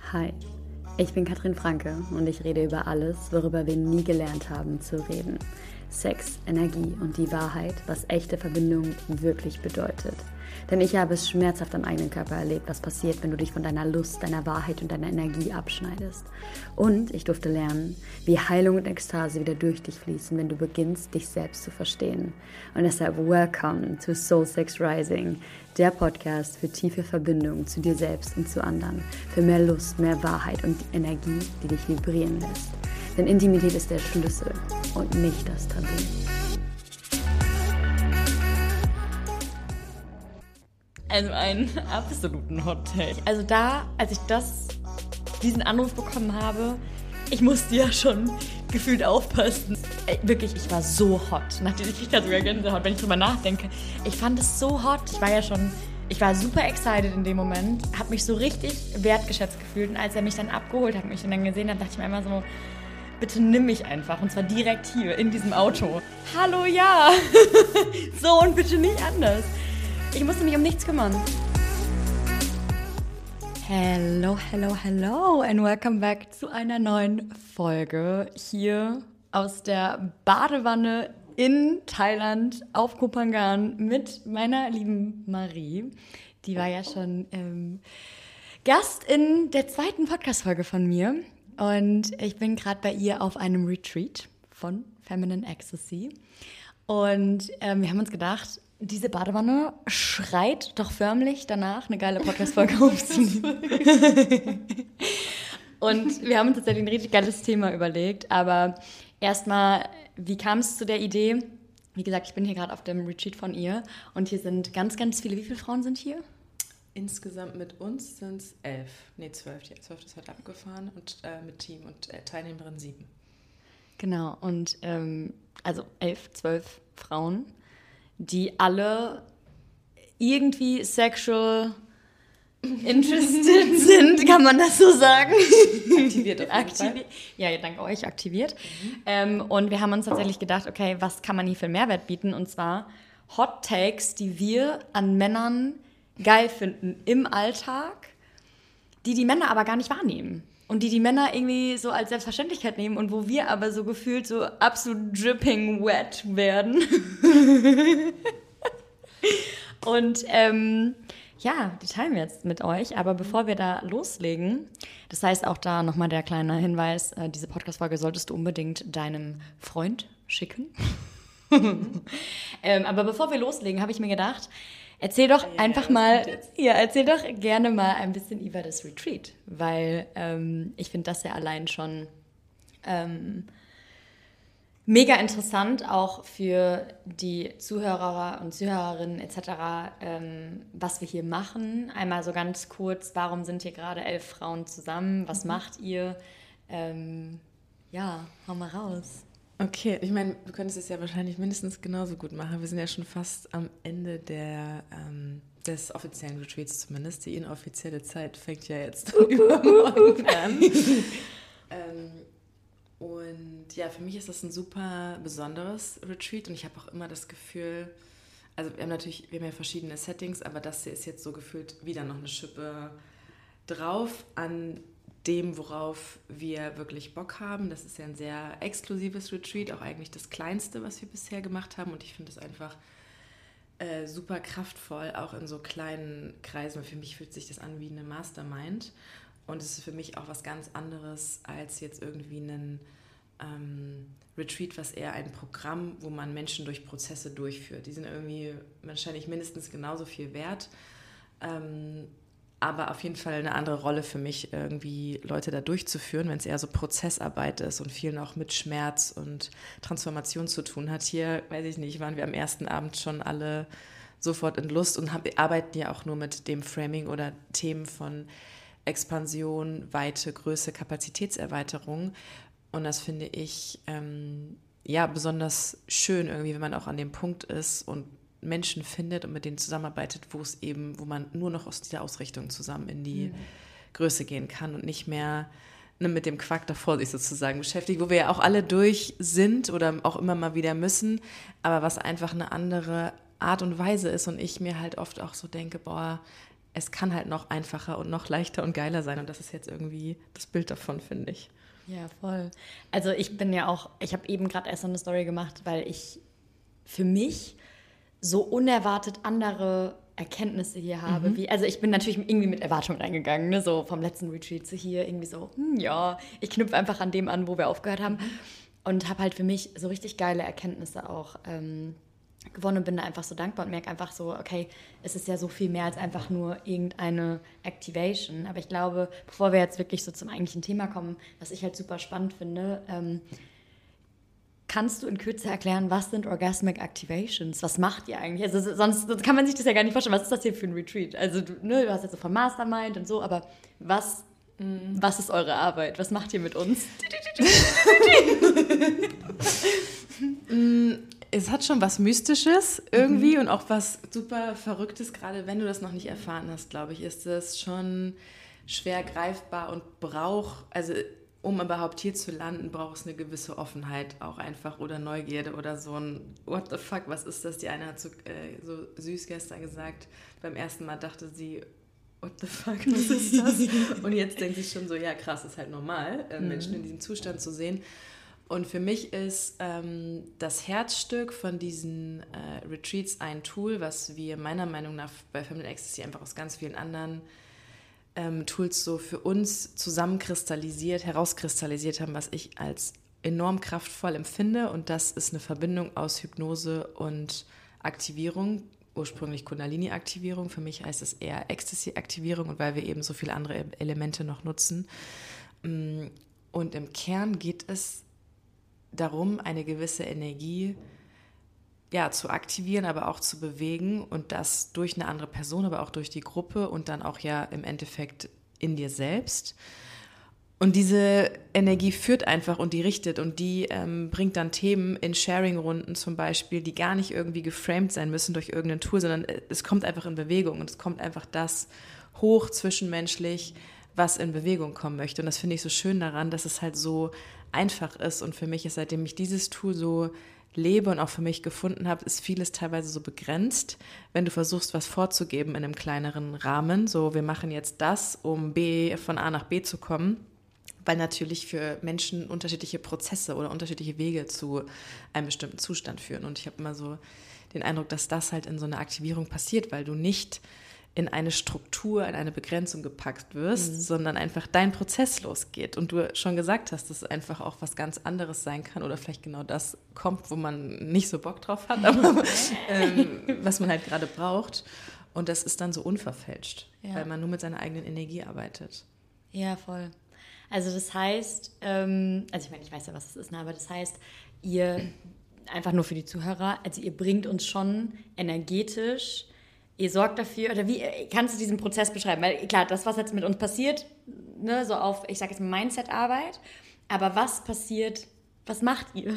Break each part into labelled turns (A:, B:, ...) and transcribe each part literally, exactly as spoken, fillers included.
A: Hi, ich bin Katrin Franke und ich rede über alles, worüber wir nie gelernt haben zu reden. Sex, Energie und die Wahrheit, was echte Verbindung wirklich bedeutet. Denn ich habe es schmerzhaft am eigenen Körper erlebt, was passiert, wenn du dich von deiner Lust, deiner Wahrheit und deiner Energie abschneidest. Und ich durfte lernen, wie Heilung und Ekstase wieder durch dich fließen, wenn du beginnst, dich selbst zu verstehen. Und deshalb welcome to Soul Sex Rising, der Podcast für tiefe Verbindung zu dir selbst und zu anderen, für mehr Lust, mehr Wahrheit und die Energie, die dich vibrieren lässt. Denn Intimität ist der Schlüssel und nicht das Tabu.
B: Also einen absoluten Hot-Take. Also da, als ich das, diesen Anruf bekommen habe, ich musste ja schon gefühlt aufpassen. Ey, wirklich, ich war so hot. Nachdem ich kriege da sogar Gänsehaut, wenn ich drüber nachdenke. Ich fand es so hot. Ich war ja schon, ich war super excited in dem Moment. Habe mich so richtig wertgeschätzt gefühlt. Und als er mich dann abgeholt hat und mich dann gesehen hat, dachte ich mir immer so, bitte nimm mich einfach. Und zwar direkt hier, in diesem Auto. Hallo, ja. So und bitte nicht anders. Ich musste mich um nichts kümmern. Hello, hello, hello and welcome back zu einer neuen Folge hier aus der Badewanne in Thailand auf Koh Phangan mit meiner lieben Marie. Die war ja schon ähm, Gast in der zweiten Podcast-Folge von mir und ich bin gerade bei ihr auf einem Retreat von Feminine Ecstasy und ähm, wir haben uns gedacht, diese Badewanne schreit doch förmlich danach, eine geile Podcast-Folge aufzunehmen. Und wir haben uns tatsächlich ein richtig geiles Thema überlegt. Aber erstmal, wie kam es zu der Idee? Wie gesagt, ich bin hier gerade auf dem Retreat von ihr. Und hier sind ganz, ganz viele. Wie viele Frauen sind hier?
C: Insgesamt mit uns sind es elf. Nee, zwölf. Die zwölf ist heute abgefahren. Und äh, mit Team und äh, Teilnehmerin sieben.
B: Genau. Und ähm, also elf, zwölf Frauen, die alle irgendwie sexual interested sind, kann man das so sagen?
C: Aktiviert auf jeden Fall.
B: Ja, dank euch aktiviert. Mhm. Ähm, und wir haben uns tatsächlich gedacht, okay, was kann man hier für Mehrwert bieten? Und zwar Hot Takes, die wir an Männern geil finden im Alltag, die die Männer aber gar nicht wahrnehmen. Und die die Männer irgendwie so als Selbstverständlichkeit nehmen und wo wir aber so gefühlt so absolut dripping wet werden. Und ähm, ja, die teilen wir jetzt mit euch. Aber bevor wir da loslegen, das heißt auch da nochmal der kleine Hinweis, äh, diese Podcast-Folge solltest du unbedingt deinem Freund schicken. ähm, aber bevor wir loslegen, habe ich mir gedacht, erzähl doch ja, einfach mal, ja, erzähl doch gerne mal ein bisschen über das Retreat, weil ähm, ich finde das ja allein schon ähm, mega interessant, auch für die Zuhörer und Zuhörerinnen et cetera, ähm, was wir hier machen. Einmal so ganz kurz, warum sind hier gerade elf Frauen zusammen? Was mhm. macht ihr? Ähm, ja, hau mal raus.
C: Okay, ich meine, du könntest es ja wahrscheinlich mindestens genauso gut machen. Wir sind ja schon fast am Ende der, ähm, des offiziellen Retreats zumindest. Die inoffizielle Zeit fängt ja jetzt übermorgen an. ähm, und ja, für mich ist das ein super besonderes Retreat und ich habe auch immer das Gefühl, also wir haben natürlich, wir haben ja verschiedene Settings, aber das hier ist jetzt so gefühlt wieder noch eine Schippe drauf an dem, worauf wir wirklich Bock haben. Das ist ja ein sehr exklusives Retreat, auch eigentlich das kleinste, was wir bisher gemacht haben. Und ich finde es einfach äh, super kraftvoll, auch in so kleinen Kreisen. Für mich fühlt sich das an wie eine Mastermind. Und es ist für mich auch was ganz anderes als jetzt irgendwie ein ähm, Retreat, was eher ein Programm, wo man Menschen durch Prozesse durchführt. Die sind irgendwie wahrscheinlich mindestens genauso viel wert. Ähm, aber auf jeden Fall eine andere Rolle für mich, irgendwie Leute da durchzuführen, wenn es eher so Prozessarbeit ist und viel noch mit Schmerz und Transformation zu tun hat. Hier, weiß ich nicht, waren wir am ersten Abend schon alle sofort in Lust und haben, arbeiten ja auch nur mit dem Framing oder Themen von Expansion, Weite, Größe, Kapazitätserweiterung. Und das finde ich ähm, ja besonders schön irgendwie, wenn man auch an dem Punkt ist und Menschen findet und mit denen zusammenarbeitet, wo es eben, wo man nur noch aus dieser Ausrichtung zusammen in die mhm. Größe gehen kann und nicht mehr ne, mit dem Quark davor sich sozusagen beschäftigt, wo wir ja auch alle durch sind oder auch immer mal wieder müssen, aber was einfach eine andere Art und Weise ist und ich mir halt oft auch so denke, boah, es kann halt noch einfacher und noch leichter und geiler sein. Und das ist jetzt irgendwie das Bild davon, finde ich.
B: Ja, voll. Also ich bin ja auch, ich habe eben gerade erst so eine Story gemacht, weil ich für mich so unerwartet andere Erkenntnisse hier habe. Mhm. Wie, also ich bin natürlich irgendwie mit Erwartung reingegangen, ne? So vom letzten Retreat zu hier irgendwie so, hm, ja, ich knüpfe einfach an dem an, wo wir aufgehört haben. Und habe halt für mich so richtig geile Erkenntnisse auch ähm, gewonnen und bin da einfach so dankbar und merke einfach so, okay, es ist ja so viel mehr als einfach nur irgendeine Activation. Aber ich glaube, bevor wir jetzt wirklich so zum eigentlichen Thema kommen, was ich halt super spannend finde, ähm, kannst du in Kürze erklären, was sind Orgasmic Activations? Was macht ihr eigentlich? Also sonst, sonst kann man sich das ja gar nicht vorstellen. Was ist das hier für ein Retreat? Also du, ne, du hast jetzt so vom Mastermind und so, aber was, mm. was ist eure Arbeit? Was macht ihr mit uns?
C: Es hat schon was Mystisches irgendwie mhm. und auch was super Verrücktes, gerade wenn du das noch nicht erfahren hast, glaube ich, ist es schon schwer greifbar und braucht, also um überhaupt hier zu landen, braucht es eine gewisse Offenheit auch einfach oder Neugierde oder so ein What the fuck, was ist das? Die eine hat so, äh, so süß gestern gesagt, beim ersten Mal dachte sie, what the fuck, was ist das? Und jetzt denkt sie schon so, ja krass, ist halt normal, äh, mhm. Menschen in diesem Zustand zu sehen. Und für mich ist ähm, das Herzstück von diesen äh, Retreats ein Tool, was wir meiner Meinung nach bei Feminine Ecstasy einfach aus ganz vielen anderen ähm, Tools so für uns zusammenkristallisiert, herauskristallisiert haben, was ich als enorm kraftvoll empfinde. Und das ist eine Verbindung aus Hypnose und Aktivierung, ursprünglich Kundalini-Aktivierung. Für mich heißt es eher Ecstasy-Aktivierung, und weil wir eben so viele andere Elemente noch nutzen. Und im Kern geht es darum, eine gewisse Energie ja, zu aktivieren, aber auch zu bewegen, und das durch eine andere Person, aber auch durch die Gruppe und dann auch ja im Endeffekt in dir selbst. Und diese Energie führt einfach und die richtet und die ähm, bringt dann Themen in Sharing-Runden zum Beispiel, die gar nicht irgendwie geframed sein müssen durch irgendein Tool, sondern es kommt einfach in Bewegung und es kommt einfach das hoch zwischenmenschlich, was in Bewegung kommen möchte. Und das finde ich so schön daran, dass es halt so einfach ist. Und für mich ist, seitdem ich dieses Tool so lebe und auch für mich gefunden habe, ist vieles teilweise so begrenzt, wenn du versuchst, was vorzugeben in einem kleineren Rahmen. So, wir machen jetzt das, um B von A nach B zu kommen, weil natürlich für Menschen unterschiedliche Prozesse oder unterschiedliche Wege zu einem bestimmten Zustand führen. Und ich habe immer so den Eindruck, dass das halt in so einer Aktivierung passiert, weil du nicht in eine Struktur, in eine Begrenzung gepackt wirst, mhm. sondern einfach dein Prozess losgeht. Und du schon gesagt hast, dass es einfach auch was ganz anderes sein kann oder vielleicht genau das kommt, wo man nicht so Bock drauf hat, aber ähm, was man halt gerade braucht. Und das ist dann so unverfälscht, ja. weil man nur mit seiner eigenen Energie arbeitet.
B: Ja, voll. Also das heißt, ähm, also ich meine, ich weiß ja, was es ist, ne, aber das heißt, ihr, einfach nur für die Zuhörer, also ihr bringt uns schon energetisch, ihr sorgt dafür, oder wie kannst du diesen Prozess beschreiben? Weil klar, das, was jetzt mit uns passiert, ne, so auf, ich sage jetzt Mindset-Arbeit, aber was passiert, was macht ihr?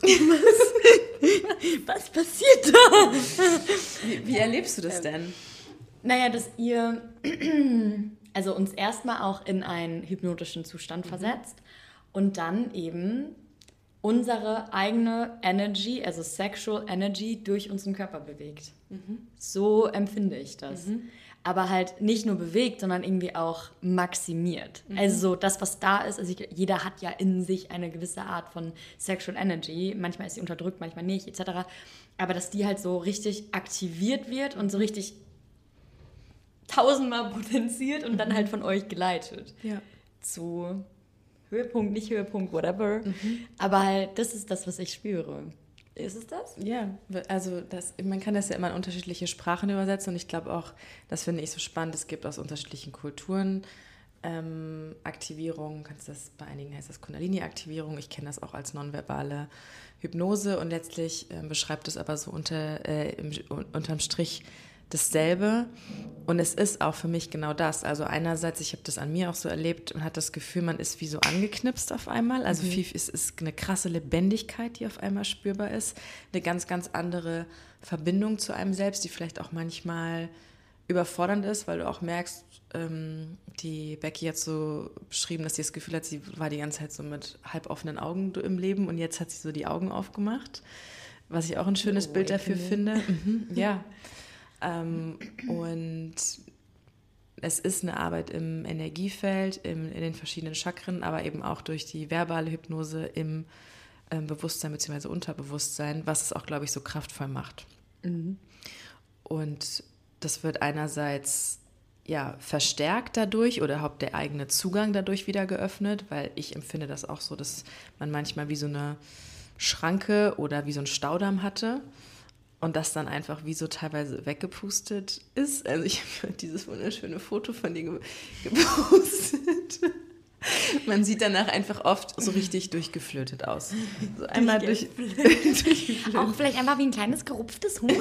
B: Was, was passiert da?
C: Wie, wie erlebst du das denn?
B: Naja, dass ihr also uns erstmal auch in einen hypnotischen Zustand mhm. versetzt und dann eben unsere eigene Energy, also Sexual Energy, durch unseren Körper bewegt. Mhm. So empfinde ich das. Mhm. Aber halt nicht nur bewegt, sondern irgendwie auch maximiert. Mhm. Also das, was da ist, also ich, jeder hat ja in sich eine gewisse Art von Sexual Energy. Manchmal ist sie unterdrückt, manchmal nicht, et cetera. Aber dass die halt so richtig aktiviert wird und so richtig tausendmal potenziert und dann halt von euch geleitet.
C: Ja.
B: Zu Höhepunkt, nicht Höhepunkt, whatever. Mhm. Aber halt, das ist das, was ich spüre. Ist es das?
C: Ja, also das, man kann das ja immer in unterschiedliche Sprachen übersetzen und ich glaube auch, das finde ich so spannend, es gibt aus unterschiedlichen Kulturen ähm, Aktivierung, kannst das, bei einigen heißt das Kundalini-Aktivierung, ich kenne das auch als nonverbale Hypnose und letztlich äh, beschreibt es aber so unter, äh, im, unterm Strich dasselbe und es ist auch für mich genau das, also einerseits, ich habe das an mir auch so erlebt und hatte das Gefühl, man ist wie so angeknipst auf einmal, also mhm. viel, es ist eine krasse Lebendigkeit, die auf einmal spürbar ist, eine ganz, ganz andere Verbindung zu einem selbst, die vielleicht auch manchmal überfordernd ist, weil du auch merkst, ähm, die Becky hat so beschrieben, dass sie das Gefühl hat, sie war die ganze Zeit so mit halb offenen Augen im Leben und jetzt hat sie so die Augen aufgemacht, was ich auch ein schönes oh, Bild dafür finde. Mhm, ja. Ähm, und es ist eine Arbeit im Energiefeld, im, in den verschiedenen Chakren, aber eben auch durch die verbale Hypnose im ähm, Bewusstsein bzw. Unterbewusstsein, was es auch, glaube ich, so kraftvoll macht. Mhm. Und das wird einerseits ja, verstärkt dadurch oder überhaupt der eigene Zugang dadurch wieder geöffnet, weil ich empfinde das auch so, dass man manchmal wie so eine Schranke oder wie so ein Staudamm hatte und das dann einfach wie so teilweise weggepustet ist. Also ich habe dieses wunderschöne Foto von dir ge- gepostet. Man sieht danach einfach oft so richtig durchgeflötet aus. So einmal durch, durchgeflötet.
B: Auch vielleicht einfach wie ein kleines gerupftes Huhn.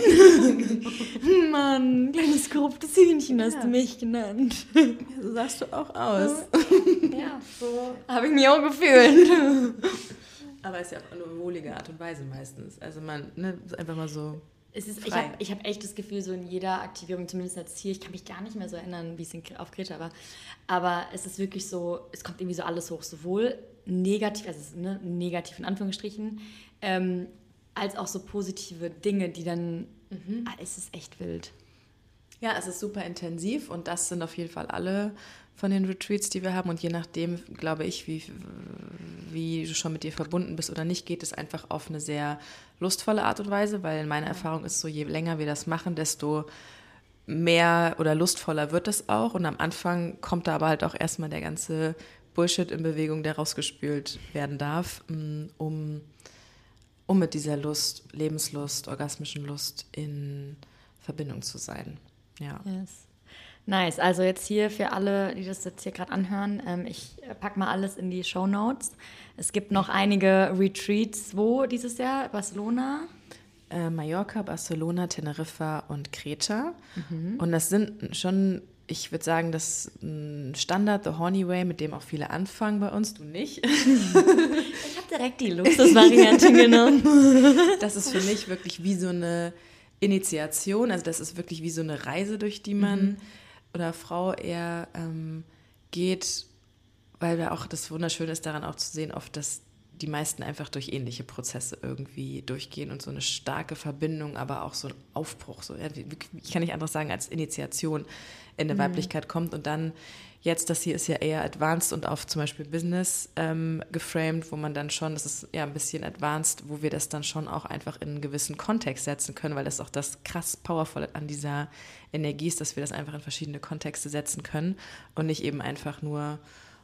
B: Mann, kleines gerupftes Hühnchen hast ja. du mich genannt.
C: Ja, so sahst du auch aus.
B: Ja, so habe ich mich auch gefühlt.
C: Aber es ist ja auf eine wohlige Art und Weise meistens. Also man, ne, ist einfach mal so
B: es ist, ich habe ich hab echt das Gefühl, so in jeder Aktivierung, zumindest jetzt hier, ich kann mich gar nicht mehr so erinnern, wie es in, auf Kreta war, aber es ist wirklich so, es kommt irgendwie so alles hoch, sowohl negativ, also ne, negativ in Anführungsstrichen, ähm, als auch so positive Dinge, die dann, mhm. ah, es ist echt wild.
C: Ja, es ist super intensiv und das sind auf jeden Fall alle von den Retreats, die wir haben und je nachdem, glaube ich, wie, wie du schon mit dir verbunden bist oder nicht, geht es einfach auf eine sehr lustvolle Art und Weise, weil meine Erfahrung ist so, je länger wir das machen, desto mehr oder lustvoller wird es auch und am Anfang kommt da aber halt auch erstmal der ganze Bullshit in Bewegung, der rausgespült werden darf, um, um mit dieser Lust, Lebenslust, orgasmischen Lust in Verbindung zu sein. Ja.
B: Yes. Nice, also jetzt hier für alle, die das jetzt hier gerade anhören, ähm, ich packe mal alles in die Shownotes. Es gibt noch einige Retreats, wo dieses Jahr? Barcelona?
C: Äh, Mallorca, Barcelona, Teneriffa und Kreta. Mhm. Und das sind schon, ich würde sagen, das ist ein Standard, The Horny Way, mit dem auch viele anfangen bei uns, du nicht.
B: Ich habe direkt die Luxusvariante genommen.
C: Das ist für mich wirklich wie so eine Initiation, also das ist wirklich wie so eine Reise, durch die man mhm. oder Frau eher ähm, geht, weil da auch das Wunderschöne ist daran auch zu sehen, oft, dass die meisten einfach durch ähnliche Prozesse irgendwie durchgehen und so eine starke Verbindung, aber auch so ein Aufbruch, so, ja, ich kann nicht anderes sagen, als Initiation in der mhm. Weiblichkeit kommt und dann jetzt, das hier ist ja eher advanced und auf zum Beispiel Business ähm, geframed, wo man dann schon, das ist ja ein bisschen advanced, wo wir das dann schon auch einfach in einen gewissen Kontext setzen können, weil das auch das krass powervolle an dieser Energie ist, dass wir das einfach in verschiedene Kontexte setzen können und nicht eben einfach nur,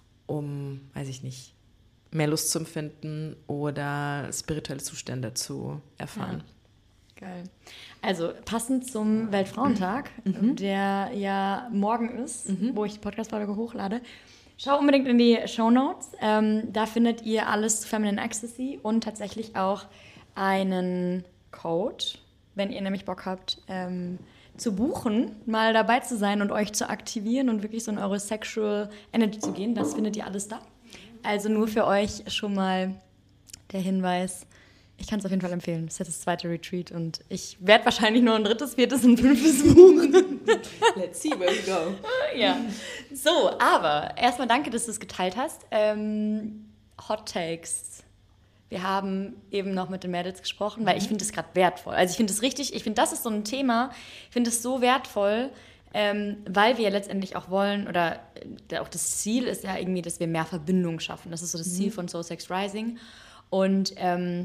C: um, weiß ich nicht, mehr Lust zu empfinden oder spirituelle Zustände zu erfahren.
B: Ja. Geil. Also passend zum Weltfrauentag, mhm. der ja morgen ist, mhm. wo ich die Podcast-Folge hochlade, schau unbedingt in die Shownotes. Ähm, da findet ihr alles zu Feminine Ecstasy und tatsächlich auch einen Code, wenn ihr nämlich Bock habt, ähm, zu buchen, mal dabei zu sein und euch zu aktivieren und wirklich so in eure Sexual Energy zu gehen. Das findet ihr alles da. Also nur für euch schon mal der Hinweis. Ich kann es auf jeden Fall empfehlen. Das ist jetzt das zweite Retreat und ich werde wahrscheinlich noch ein drittes, viertes und fünftes buchen.
C: Let's see where we go.
B: Ja. So, aber erstmal danke, dass du es geteilt hast. Ähm, Hot Takes. Wir haben eben noch mit den Mädels gesprochen, weil ich finde es gerade wertvoll. Also ich finde es richtig, ich finde, das ist so ein Thema, ich finde es so wertvoll, ähm, weil wir ja letztendlich auch wollen, oder äh, auch das Ziel ist ja irgendwie, dass wir mehr Verbindung schaffen. Das ist so das mhm. Ziel von Soul Sex Rising. Und ähm,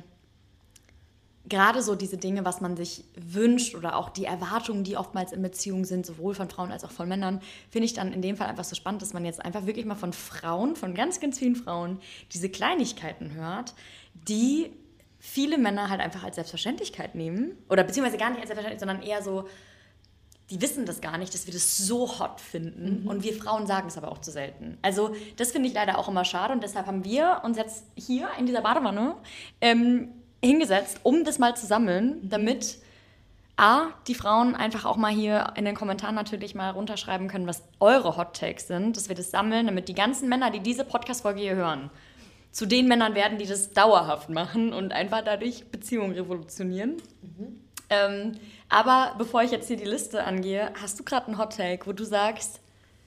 B: gerade so diese Dinge, was man sich wünscht oder auch die Erwartungen, die oftmals in Beziehungen sind, sowohl von Frauen als auch von Männern, finde ich dann in dem Fall einfach so spannend, dass man jetzt einfach wirklich mal von Frauen, von ganz, ganz vielen Frauen, diese Kleinigkeiten hört, die viele Männer halt einfach als Selbstverständlichkeit nehmen. Oder beziehungsweise gar nicht als Selbstverständlich, sondern eher so, die wissen das gar nicht, dass wir das so hot finden. Mhm. Und wir Frauen sagen es aber auch zu selten. Also das finde ich leider auch immer schade. Und deshalb haben wir uns jetzt hier in dieser Badewanne ähm, hingesetzt, um das mal zu sammeln, damit A, die Frauen einfach auch mal hier in den Kommentaren natürlich mal runterschreiben können, was eure Hot Takes sind, dass wir das sammeln, damit die ganzen Männer, die diese Podcast-Folge hier hören, zu den Männern werden, die das dauerhaft machen und einfach dadurch Beziehungen revolutionieren. Mhm. Ähm, aber bevor ich jetzt hier die Liste angehe, hast du gerade einen Hot Take, wo du sagst,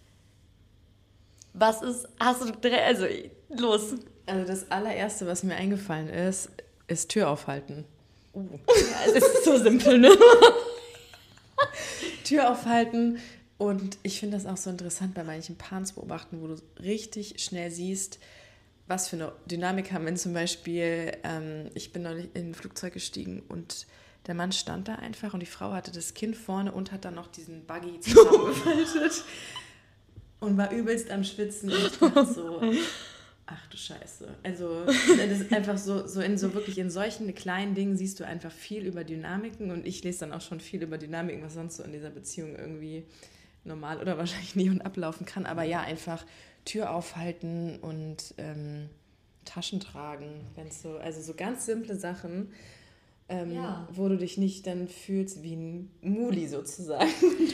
B: was ist, hast du, also los.
C: Also das allererste, was mir eingefallen ist, ist Tür aufhalten.
B: Uh. Ja, es ist so simpel, ne?
C: Tür aufhalten Und ich finde das auch so interessant bei manchen Paaren zu beobachten, wo du richtig schnell siehst, was für eine Dynamik haben. Wenn zum Beispiel, ähm, ich bin neulich in ein Flugzeug gestiegen und der Mann stand da einfach und die Frau hatte das Kind vorne und hat dann noch diesen Buggy zusammengefaltet und war übelst am Schwitzen. Und ich dachte so, ach du Scheiße. Also das ist einfach so, so in so wirklich in solchen kleinen Dingen siehst du einfach viel über Dynamiken und ich lese dann auch schon viel über Dynamiken, was sonst so in dieser Beziehung irgendwie normal oder wahrscheinlich nie und ablaufen kann. Aber ja, einfach Tür aufhalten und ähm, Taschen tragen, wenn's so, also so ganz simple Sachen, ähm, ja. wo du dich nicht dann fühlst wie ein Muli sozusagen.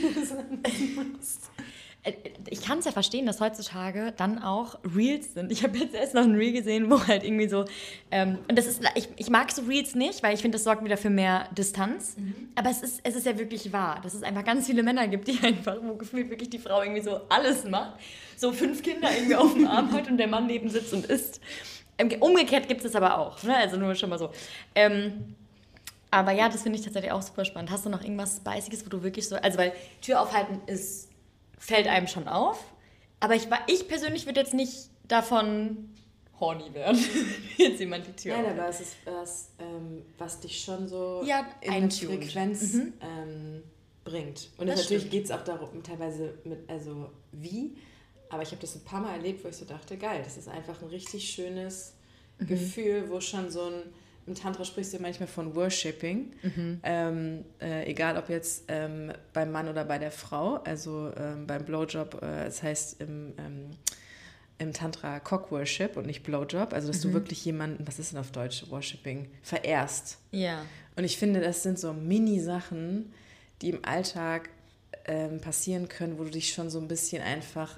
B: Ich kann es ja verstehen, dass heutzutage dann auch Reels sind. Ich habe jetzt erst noch ein Reel gesehen, wo halt irgendwie so, ähm, und das ist, ich, ich mag so Reels nicht, weil ich finde, das sorgt wieder für mehr Distanz. Mhm. Aber es ist, es ist ja wirklich wahr, dass es einfach ganz viele Männer gibt, die einfach, wo gefühlt wirklich die Frau irgendwie so alles macht. So fünf Kinder irgendwie auf dem Arm hat und der Mann neben sitzt und isst. Ähm, umgekehrt gibt es aber auch, ne? Also nur schon mal so. Ähm, aber ja, das finde ich tatsächlich auch super spannend. Hast du noch irgendwas Spicyes, wo du wirklich so, also weil Tür aufhalten ist, fällt einem schon auf, aber ich, ich persönlich würde jetzt nicht davon horny werden, jetzt jemand die Tür
C: Nein, aber es ist was, ähm, was dich schon so
B: ja,
C: in eine Frequenz mhm. ähm, bringt. Und das natürlich geht es auch darum, teilweise mit, also wie, aber ich habe das ein paar Mal erlebt, wo ich so dachte, geil, das ist einfach ein richtig schönes mhm. Gefühl, wo schon so ein, im Tantra sprichst du manchmal von Worshipping, mhm. ähm, äh, egal ob jetzt ähm, beim Mann oder bei der Frau, also ähm, beim Blowjob, äh, das heißt im, ähm, im Tantra Cock-Worship und nicht Blowjob, also dass mhm. du wirklich jemanden, was ist denn auf Deutsch, Worshipping, verehrst.
B: Ja.
C: Und ich finde, das sind so Mini-Sachen, die im Alltag ähm, passieren können, wo du dich schon so ein bisschen einfach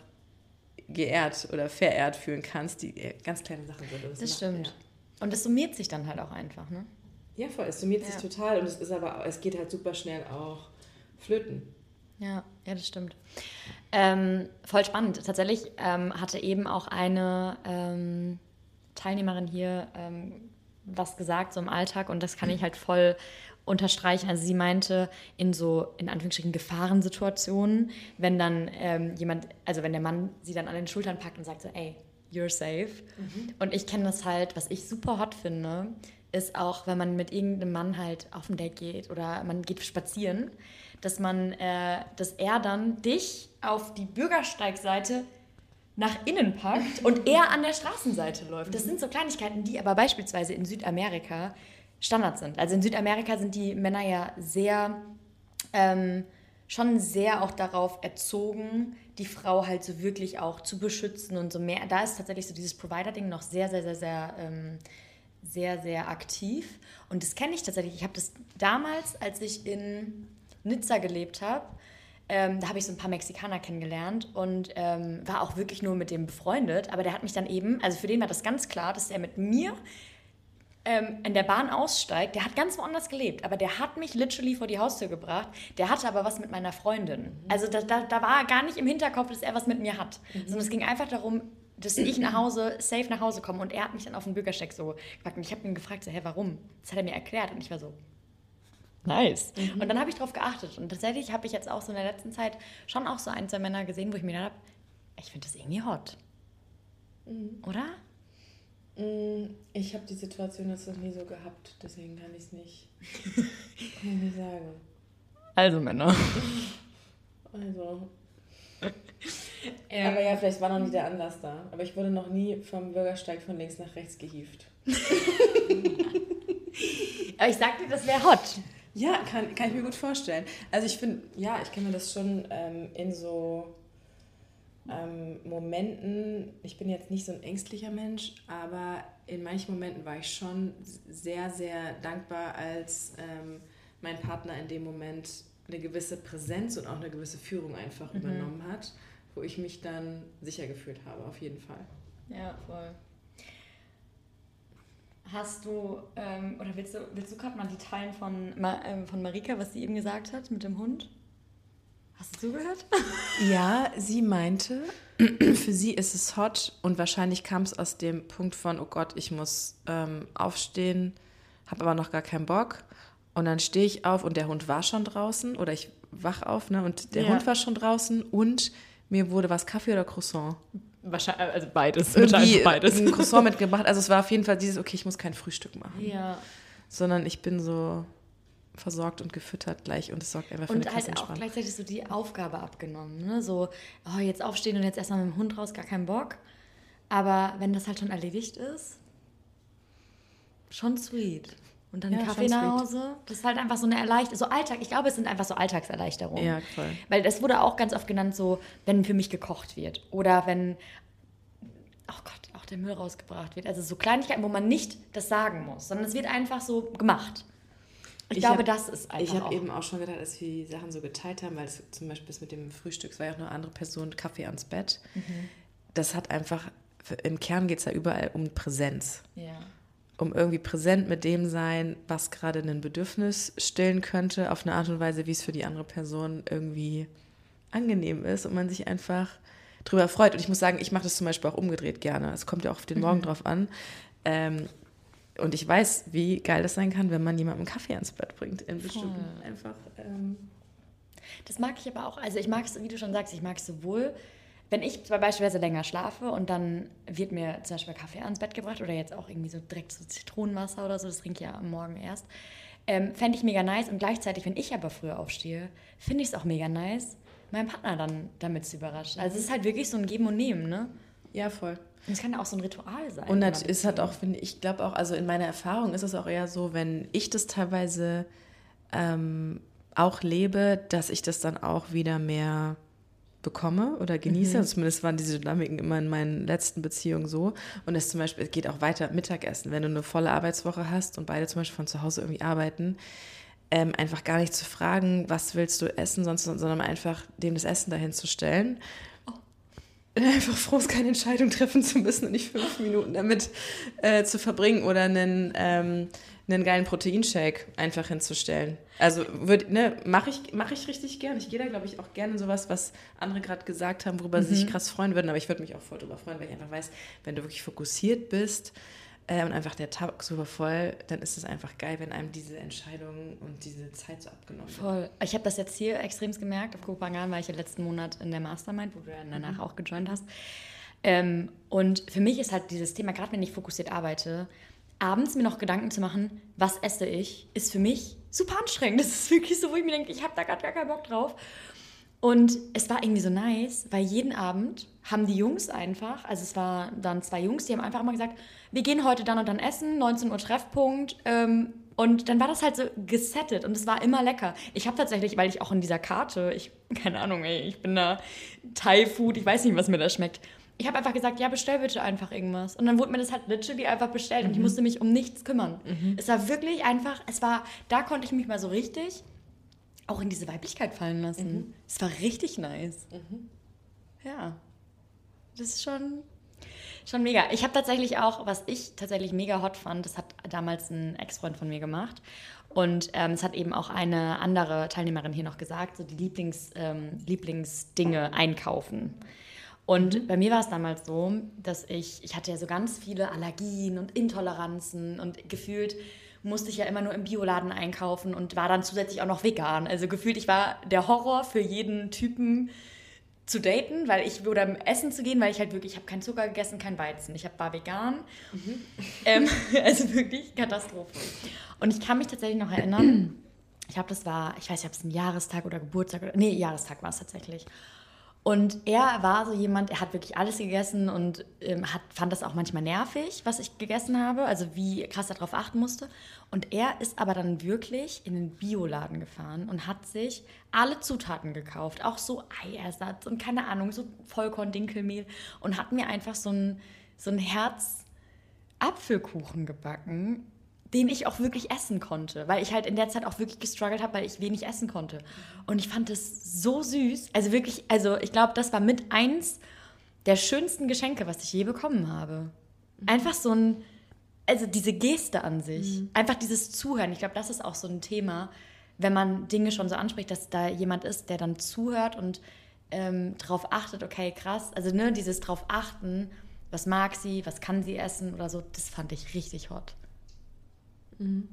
C: geehrt oder verehrt fühlen kannst, die äh, ganz kleine Sachen sind.
B: Das, das stimmt. Ja. Und es summiert sich dann halt auch einfach, ne?
C: Ja, voll, es summiert ja. sich total und es ist aber, es geht halt super schnell auch flöten.
B: Ja, ja, das stimmt. Ähm, voll spannend. Tatsächlich ähm, hatte eben auch eine ähm, Teilnehmerin hier ähm, was gesagt, so im Alltag, und das kann ich halt voll unterstreichen. Also sie meinte, in so, in Anführungsstrichen, Gefahrensituationen, wenn dann ähm, jemand, also wenn der Mann sie dann an den Schultern packt und sagt so, ey, you're safe. Mhm. Und ich kenne das halt, was ich super hot finde, ist auch, wenn man mit irgendeinem Mann halt auf ein Date geht oder man geht spazieren, dass man, äh, dass er dann dich auf die Bürgersteigseite nach innen packt und er an der Straßenseite läuft. Das sind so Kleinigkeiten, die aber beispielsweise in Südamerika Standard sind. Also in Südamerika sind die Männer ja sehr, ähm, schon sehr auch darauf erzogen, die Frau halt so wirklich auch zu beschützen und so mehr. Da ist tatsächlich so dieses Provider-Ding noch sehr, sehr, sehr, sehr, ähm, sehr, sehr aktiv. Und das kenne ich tatsächlich. Ich habe das damals, als ich in Nizza gelebt habe, ähm, da habe ich so ein paar Mexikaner kennengelernt und ähm, war auch wirklich nur mit dem befreundet. Aber der hat mich dann eben, also für den war das ganz klar, dass er mit mir ähm, in der Bahn aussteigt. Der hat ganz woanders gelebt, aber der hat mich literally vor die Haustür gebracht. Der hatte aber was mit meiner Freundin. Mhm. Also da, da, da war gar nicht im Hinterkopf, dass er was mit mir hat. Mhm. Sondern es ging einfach darum, dass ich nach Hause, safe nach Hause komme. Und er hat mich dann auf den Bürgersteig so gefragt. Und ich habe ihn gefragt, so, hä, warum? Das hat er mir erklärt. Und ich war so, nice. Mhm. Und dann habe ich drauf geachtet. Und tatsächlich habe ich jetzt auch so in der letzten Zeit schon auch so ein, zwei Männer gesehen, wo ich mir gedacht habe, ich finde das irgendwie hot. Mhm. Oder?
C: Ich habe die Situation jetzt noch nie so gehabt. Deswegen kann ich es nicht, kann ich nicht sagen.
B: Also Männer.
C: Also. Ähm, aber ja, vielleicht war noch nie der Anlass da. Aber ich wurde noch nie vom Bürgersteig von links nach rechts gehievt.
B: Aber ich sag dir, das wäre hot.
C: Ja, kann, kann ich mir gut vorstellen. Also ich finde, ja, ich kann mir das schon ähm, in so ähm, Momenten, ich bin jetzt nicht so ein ängstlicher Mensch, aber in manchen Momenten war ich schon sehr, sehr dankbar, als ähm, mein Partner in dem Moment eine gewisse Präsenz und auch eine gewisse Führung einfach mhm. übernommen hat, wo ich mich dann sicher gefühlt habe, auf jeden Fall.
B: Ja, voll. Hast du, ähm, oder willst du, willst du gerade mal die Teilen von, Ma, ähm, von Marika, was sie eben gesagt hat mit dem Hund? Hast du zugehört?
C: Ja, sie meinte, für sie ist es hot und wahrscheinlich kam es aus dem Punkt von, oh Gott, ich muss ähm, aufstehen, habe aber noch gar keinen Bock. Und dann stehe ich auf und der Hund war schon draußen oder ich wach auf, ne? Und der
B: Ja.
C: Hund war schon draußen und mir wurde was, Kaffee oder Croissant?
B: Wahrscheinlich, also beides.
C: Irgendwie
B: beides.
C: ein Croissant mitgebracht. Also es war auf jeden Fall dieses, okay, ich muss kein Frühstück machen.
B: Ja.
C: Sondern ich bin so versorgt und gefüttert gleich und es sorgt einfach für
B: Und
C: eine krasse
B: halt auch
C: Entspannung.
B: gleichzeitig so die Aufgabe abgenommen. Ne? So, oh, jetzt aufstehen und jetzt erstmal mit dem Hund raus, gar keinen Bock. Aber wenn das halt schon erledigt ist, schon sweet. Und dann
C: Ja,
B: Kaffee
C: schon
B: nach
C: sweet.
B: Hause. Das ist halt einfach so eine Erleichterung. So Alltag, ich glaube, es sind einfach so Alltagserleichterungen.
C: Ja, voll.
B: Weil das wurde auch ganz oft genannt, so, wenn für mich gekocht wird. Oder wenn, oh Gott, auch der Müll rausgebracht wird. Also so Kleinigkeiten, wo man nicht das sagen muss, sondern es wird einfach so gemacht. Ich,
C: Ich
B: glaube,
C: hab-
B: das ist einfach
C: Ich habe
B: auch.
C: eben auch schon gedacht, als wir die Sachen so geteilt haben, weil es zum Beispiel das mit dem Frühstück, es war ja auch eine andere Person, Kaffee ans Bett.
B: Mhm.
C: Das hat einfach, im Kern geht es ja überall um Präsenz.
B: Ja.
C: Um irgendwie präsent mit dem sein, was gerade ein Bedürfnis stillen könnte, auf eine Art und Weise, wie es für die andere Person irgendwie angenehm ist und man sich einfach drüber freut. Und ich muss sagen, ich mache das zum Beispiel auch umgedreht gerne. Es kommt ja auch auf den Morgen drauf an. Ähm, und ich weiß, wie geil das sein kann, wenn man jemandem Kaffee ans Bett bringt. In bestimmten einfach. Ähm,
B: Das mag ich aber auch. Also ich mag es, wie du schon sagst, ich mag es sowohl, wenn ich zum Beispiel länger schlafe und dann wird mir zum Beispiel Kaffee ans Bett gebracht oder jetzt auch irgendwie so direkt so Zitronenwasser oder so, das trinke ich ja am Morgen erst, ähm, fände ich mega nice. Und gleichzeitig, wenn ich aber früher aufstehe, finde ich es auch mega nice, meinen Partner dann damit zu überraschen. Also es ist halt wirklich so ein Geben und Nehmen, ne?
C: ja, voll.
B: Und es kann ja auch so ein Ritual sein.
C: Und
B: in
C: das
B: einer
C: ist halt
B: Beziehung.
C: auch, finde ich, ich glaube auch, also in meiner Erfahrung ist es auch eher so, wenn ich das teilweise ähm, auch lebe, dass ich das dann auch wieder mehr bekomme oder genieße. Also zumindest waren diese Dynamiken immer in meinen letzten Beziehungen so. Und es zum Beispiel, es geht auch weiter Mittagessen. Wenn du eine volle Arbeitswoche hast und beide zum Beispiel von zu Hause irgendwie arbeiten, ähm, einfach gar nicht zu fragen, was willst du essen, sonst, sondern einfach dem das Essen dahin zu stellen. Einfach froh ist, keine Entscheidung treffen zu müssen und nicht fünf Minuten damit äh, zu verbringen oder einen, ähm, einen geilen Proteinshake einfach hinzustellen. Also ne, mache ich, mach ich richtig gern. Ich gehe da, glaube ich, auch gerne in sowas, was andere gerade gesagt haben, worüber sie sich krass freuen würden. Aber ich würde mich auch voll drüber freuen, weil ich einfach weiß, wenn du wirklich fokussiert bist äh, und einfach der Tag super voll, dann ist es einfach geil, wenn einem diese Entscheidung und diese Zeit so abgenommen wird.
B: Voll. Ich habe das jetzt hier extremst gemerkt. Auf Kopangan war ich ja letzten Monat in der Mastermind, wo du ja danach auch gejoint hast. Ähm, und für mich ist halt dieses Thema, gerade wenn ich fokussiert arbeite, abends mir noch Gedanken zu machen, was esse ich, ist für mich super anstrengend. Das ist wirklich so, wo ich mir denke, ich habe da gerade gar keinen Bock drauf. Und es war irgendwie so nice, weil jeden Abend haben die Jungs einfach, also es waren dann zwei Jungs, die haben einfach immer gesagt, wir gehen heute dann und dann essen, neunzehn Uhr Treffpunkt. Ähm, und dann war das halt so gesettet und es war immer lecker. Ich habe tatsächlich, weil ich auch in dieser Karte, ich, keine Ahnung, ey, ich bin da Thai-Food, ich weiß nicht, was mir da schmeckt. Ich habe einfach gesagt, ja, bestell bitte einfach irgendwas. Und dann wurde mir das halt literally einfach bestellt und ich musste mich um nichts kümmern. Es war wirklich einfach, es war, da konnte ich mich mal so richtig auch in diese Weiblichkeit fallen lassen.
C: Mhm.
B: Es war richtig nice. Ja, das ist schon, schon mega. Ich habe tatsächlich auch, was ich tatsächlich mega hot fand, das hat damals ein Ex-Freund von mir gemacht. Und ähm, es hat eben auch eine andere Teilnehmerin hier noch gesagt, so die Lieblings, ähm, Lieblingsdinge einkaufen. Und bei mir war es damals so, dass ich, ich hatte ja so ganz viele Allergien und Intoleranzen und gefühlt musste ich ja immer nur im Bioladen einkaufen und war dann zusätzlich auch noch vegan. Also gefühlt, ich war der Horror für jeden Typen zu daten, weil ich, oder essen zu gehen, weil ich halt wirklich, ich habe keinen Zucker gegessen, kein Weizen. Ich hab, war vegan. Mhm. Ähm, also wirklich Katastrophe. Und ich kann mich tatsächlich noch erinnern, ich glaube, das war, ich weiß nicht, ob es ein Jahrestag oder Geburtstag oder, nee, Jahrestag war es tatsächlich. Und er war so jemand, er hat wirklich alles gegessen und ähm, hat, fand das auch manchmal nervig, was ich gegessen habe, also wie krass er darauf achten musste. Und er ist aber dann wirklich in den Bioladen gefahren und hat sich alle Zutaten gekauft, auch so Eiersatz und keine Ahnung, so Vollkorn, Dinkelmehl und hat mir einfach so ein, so ein Herz Apfelkuchen gebacken, den ich auch wirklich essen konnte, weil ich halt in der Zeit auch wirklich gestruggelt habe, weil ich wenig essen konnte. Und ich fand das so süß. Also wirklich, also ich glaube, das war mit eins der schönsten Geschenke, was ich je bekommen habe. Einfach so ein, also diese Geste an sich, mhm. einfach dieses Zuhören. Ich glaube, das ist auch so ein Thema, wenn man Dinge schon so anspricht, dass da jemand ist, der dann zuhört und ähm, drauf achtet, okay, krass. Also ne, dieses drauf achten, was mag sie, was kann sie essen oder so, das fand ich richtig hot.
C: Mhm.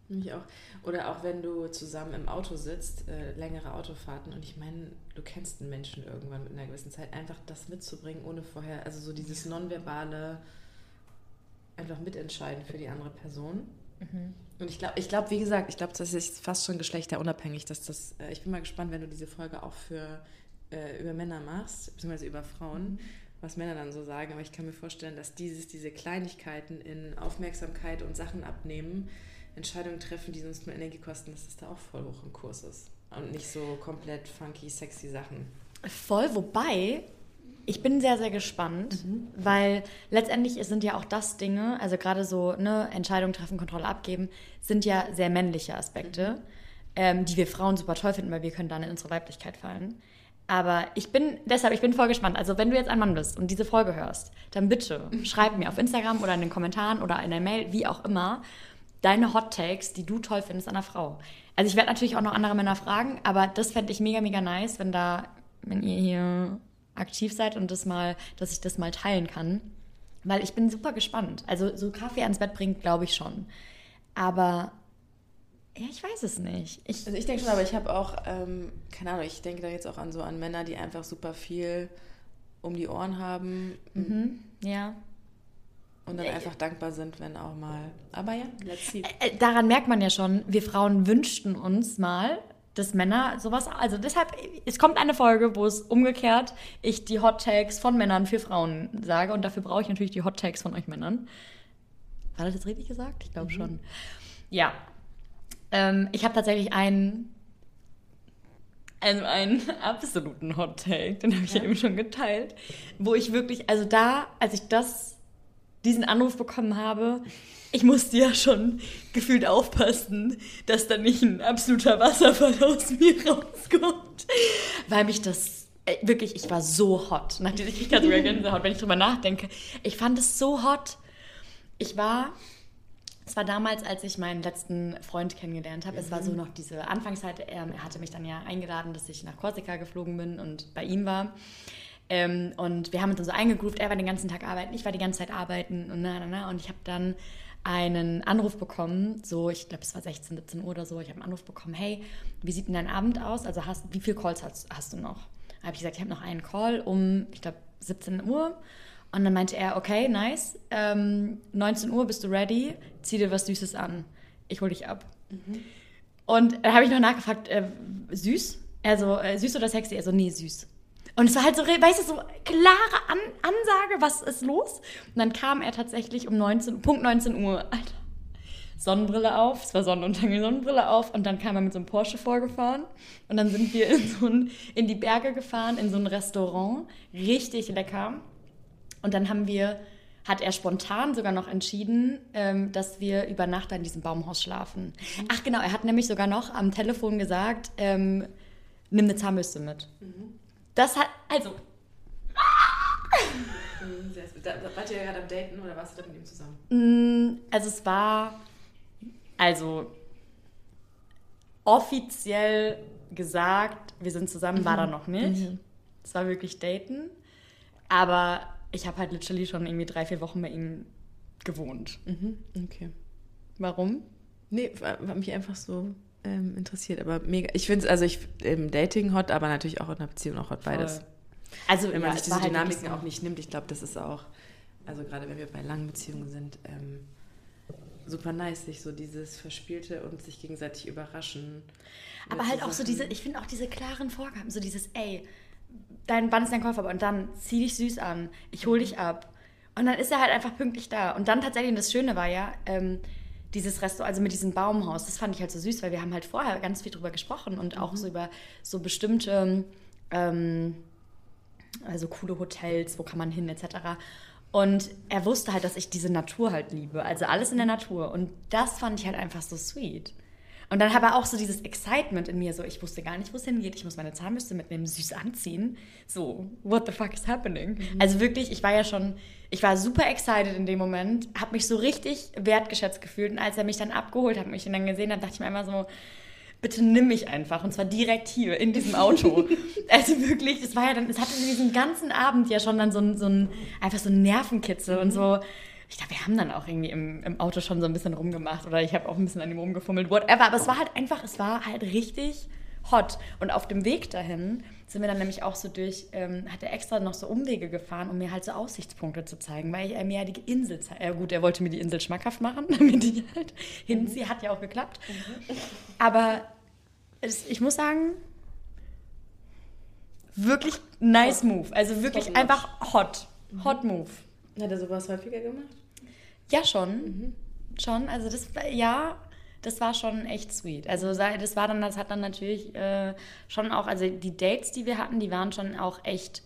C: Mich auch. Oder auch wenn du zusammen im Auto sitzt, äh, längere Autofahrten und ich meine, du kennst einen Menschen irgendwann mit einer gewissen Zeit, einfach das mitzubringen, ohne vorher, also so dieses nonverbale einfach mitentscheiden für die andere Person. Mhm. Und ich glaube, ich glaube, wie gesagt, ich glaube, das ist fast schon geschlechterunabhängig, dass das, äh, ich bin mal gespannt, wenn du diese Folge auch für äh, über Männer machst, beziehungsweise über Frauen, mhm. was Männer dann so sagen, aber ich kann mir vorstellen, dass dieses, diese Kleinigkeiten in Aufmerksamkeit und Sachen abnehmen, Entscheidungen treffen, die sonst nur Energie kosten, dass das da auch voll hoch im Kurs ist. Und nicht so komplett funky, sexy Sachen.
B: Voll, wobei, ich bin sehr, sehr gespannt, mhm. weil letztendlich sind ja auch das Dinge, also gerade so ne, Entscheidungen treffen, Kontrolle abgeben, sind ja sehr männliche Aspekte, mhm. ähm, die wir Frauen super toll finden, weil wir können dann in unsere Weiblichkeit fallen. Aber ich bin, deshalb, ich bin voll gespannt. Also wenn du jetzt ein Mann bist und diese Folge hörst, dann bitte schreib mir auf Instagram oder in den Kommentaren oder in der Mail, wie auch immer, deine Hot Takes, die du toll findest an einer Frau. Also ich werde natürlich auch noch andere Männer fragen, aber das fände ich mega, mega nice, wenn da, wenn ihr hier aktiv seid und das mal, dass ich das mal teilen kann. Weil ich bin super gespannt. Also so Kaffee ans Bett bringt, glaube ich schon. Aber ja, ich weiß es nicht. Ich,
C: also ich denke schon, aber ich habe auch, ähm, keine Ahnung, ich denke da jetzt auch an so an Männer, die einfach super viel um die Ohren haben.
B: Mhm, ja.
C: Und dann einfach dankbar sind, wenn auch mal... Aber ja, let's see.
B: Daran merkt man ja schon, wir Frauen wünschten uns mal, dass Männer sowas... Also deshalb, es kommt eine Folge, wo es umgekehrt ich die Hot Takes von Männern für Frauen sage. Und dafür brauche ich natürlich die Hot Takes von euch Männern. War das jetzt richtig gesagt? Ich glaube mhm. schon. Ja. Ähm, ich habe tatsächlich einen... Also einen absoluten Hot Take, den habe ich ja. ja eben schon geteilt. Wo ich wirklich... Also da, als ich das... diesen Anruf bekommen habe, ich musste ja schon gefühlt aufpassen, dass da nicht ein absoluter Wasserfall aus mir rauskommt. Weil mich das, wirklich, ich war so hot. Nachdem ich gerade sogar Gänsehaut, wenn ich drüber nachdenke. Ich fand es so hot. Ich war, es war damals, als ich meinen letzten Freund kennengelernt habe. Mhm. Es war so noch diese Anfangszeit. Er, er hatte mich dann ja eingeladen, dass ich nach Korsika geflogen bin und bei ihm war. Ähm, und wir haben uns dann so eingegroovt, er war den ganzen Tag arbeiten, ich war die ganze Zeit arbeiten und na, na, na. Und ich habe dann einen Anruf bekommen, so, ich glaube, es war sechzehn, siebzehn Uhr oder so, ich habe einen Anruf bekommen, hey, wie sieht denn dein Abend aus? Also hast, wie viele Calls hast, hast du noch? Da habe ich gesagt, ich habe noch einen Call um, ich glaube, siebzehn Uhr. Und dann meinte er, okay, nice, ähm, neunzehn Uhr bist du ready, zieh dir was Süßes an. Ich hole dich ab. Mhm. Und da habe ich noch nachgefragt, äh, süß? Also äh, süß oder sexy? Also nee, süß. Und es war halt so, weißt du, so klare An- Ansage, was ist los? Und dann kam er tatsächlich um neunzehn, Punkt neunzehn Uhr, Alter, Sonnenbrille auf, es war Sonnenuntergang, Sonnenbrille auf und dann kam er mit so einem Porsche vorgefahren und dann sind wir in, so ein, in die Berge gefahren, in so ein Restaurant, richtig lecker. Und dann haben wir, hat er spontan sogar noch entschieden, ähm, dass wir über Nacht in diesem Baumhaus schlafen. Mhm. Ach genau, er hat nämlich sogar noch am Telefon gesagt, ähm, nimm eine Zahnbürste mit. Mhm. Das hat, also...
C: Da, wart ihr ja gerade am Daten oder warst du da mit ihm zusammen?
B: Also es war, also offiziell gesagt, wir sind zusammen, mhm. war da noch nicht. Mhm. Es war wirklich Daten. Aber ich habe halt literally schon irgendwie drei, vier Wochen bei ihm gewohnt.
C: Mhm. Okay.
B: Warum?
C: Nee, war, war mich einfach so... Ähm, interessiert, aber mega. Ich finde es, also ich im Dating hot, aber natürlich auch in einer Beziehung auch hot, beides.
B: Voll. Also
C: wenn man
B: ja,
C: sich diese
B: halt
C: Dynamiken
B: so.
C: auch nicht nimmt, ich glaube, das ist auch, also gerade wenn wir bei langen Beziehungen sind, ähm, super nice, sich so dieses Verspielte und sich gegenseitig überraschen.
B: Aber halt auch so diese, ich finde auch diese klaren Vorgaben, so dieses, ey, dein, wann ist dein Koffer? Und dann zieh dich süß an, ich hol dich ab. Und dann ist er halt einfach pünktlich da. Und dann tatsächlich, und das Schöne war ja, ähm, dieses Restaurant, also mit diesem Baumhaus, das fand ich halt so süß, weil wir haben halt vorher ganz viel drüber gesprochen und auch mhm. so über so bestimmte, ähm, also coole Hotels, wo kann man hin, et cetera. Und er wusste halt, dass ich diese Natur halt liebe, also alles in der Natur. Und das fand ich halt einfach so sweet. Und dann habe ich auch so dieses Excitement in mir, so ich wusste gar nicht, wo es hingeht, ich muss meine Zahnbürste mitnehmen, süß anziehen. So, what the fuck is happening? Mhm. Also wirklich, ich war ja schon, ich war super excited in dem Moment, habe mich so richtig wertgeschätzt gefühlt. Und als er mich dann abgeholt hat und mich dann gesehen hat, dachte ich mir einfach so, bitte nimm mich einfach. Und zwar direkt hier, in diesem Auto. Also wirklich, es war ja dann, es hatte diesen ganzen Abend ja schon dann so ein, so ein einfach so ein Nervenkitzel mhm. und so, ich glaube, wir haben dann auch irgendwie im, im Auto schon so ein bisschen rumgemacht oder ich habe auch ein bisschen an ihm rumgefummelt, whatever. Aber es war halt einfach, es war halt richtig hot. Und auf dem Weg dahin sind wir dann nämlich auch so durch, ähm, hat er extra noch so Umwege gefahren, um mir halt so Aussichtspunkte zu zeigen, weil er mir ja die Insel zeigt. Ja gut, er wollte mir die Insel schmackhaft machen, damit ich halt hinziehe. Hat ja auch geklappt. Mhm. Aber es, ich muss sagen, wirklich nice hot. Move. Also wirklich hot einfach hot. Mhm. Hot Move.
C: Hat er sowas häufiger gemacht?
B: Ja, schon. Mhm. Schon. Also das war, ja... Das war schon echt sweet. Also das war dann, das hat dann natürlich äh, schon auch, also die Dates, die wir hatten, die waren schon auch echt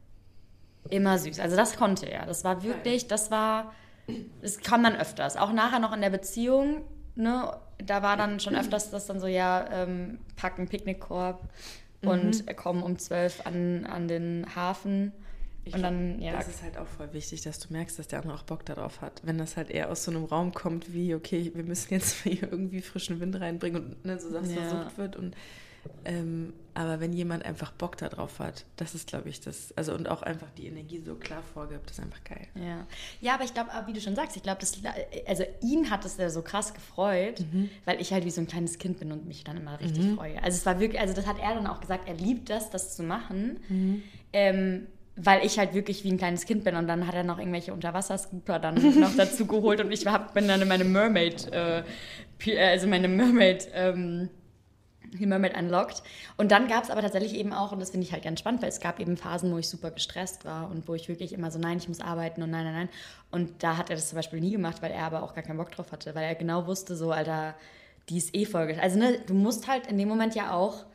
B: immer süß. Also das konnte er. Das war wirklich, das war, das kam dann öfters. Auch nachher noch in der Beziehung, ne, da war dann schon öfters das dann so, ja, ähm, packen Picknickkorb mhm. und kommen um zwölf an, an den Hafen.
C: Ich
B: und dann, ja.
C: Das ist halt auch voll wichtig, dass du merkst, dass der andere auch Bock darauf hat. Wenn das halt eher aus so einem Raum kommt wie, okay, wir müssen jetzt hier irgendwie frischen Wind reinbringen und ne, so dass ja. versucht wird. Und, ähm, aber wenn jemand einfach Bock darauf hat, das ist, glaube ich, das, also und auch einfach die Energie so klar vorgibt, das ist einfach geil.
B: Ja, ja, aber ich glaube, wie du schon sagst, ich glaube, das, also ihn hat es ja so krass gefreut, mhm. weil ich halt wie so ein kleines Kind bin und mich dann immer richtig mhm. freue. Also es war wirklich, also das hat er dann auch gesagt, er liebt das, das zu machen. Mhm. Ähm, weil ich halt wirklich wie ein kleines Kind bin und dann hat er noch irgendwelche Unterwasserscooter dann noch dazu geholt und ich hab, bin dann in meine Mermaid, äh, also meine Mermaid, ähm, die Mermaid unlocked. Und dann gab es aber tatsächlich eben auch, und das finde ich halt ganz spannend, weil es gab eben Phasen, wo ich super gestresst war und wo ich wirklich immer so, nein, ich muss arbeiten und nein, nein, nein. Und da hat er das zum Beispiel nie gemacht, weil er aber auch gar keinen Bock drauf hatte, weil er genau wusste, so, Alter, die ist eh voll. Also ne, du musst halt in dem Moment ja auch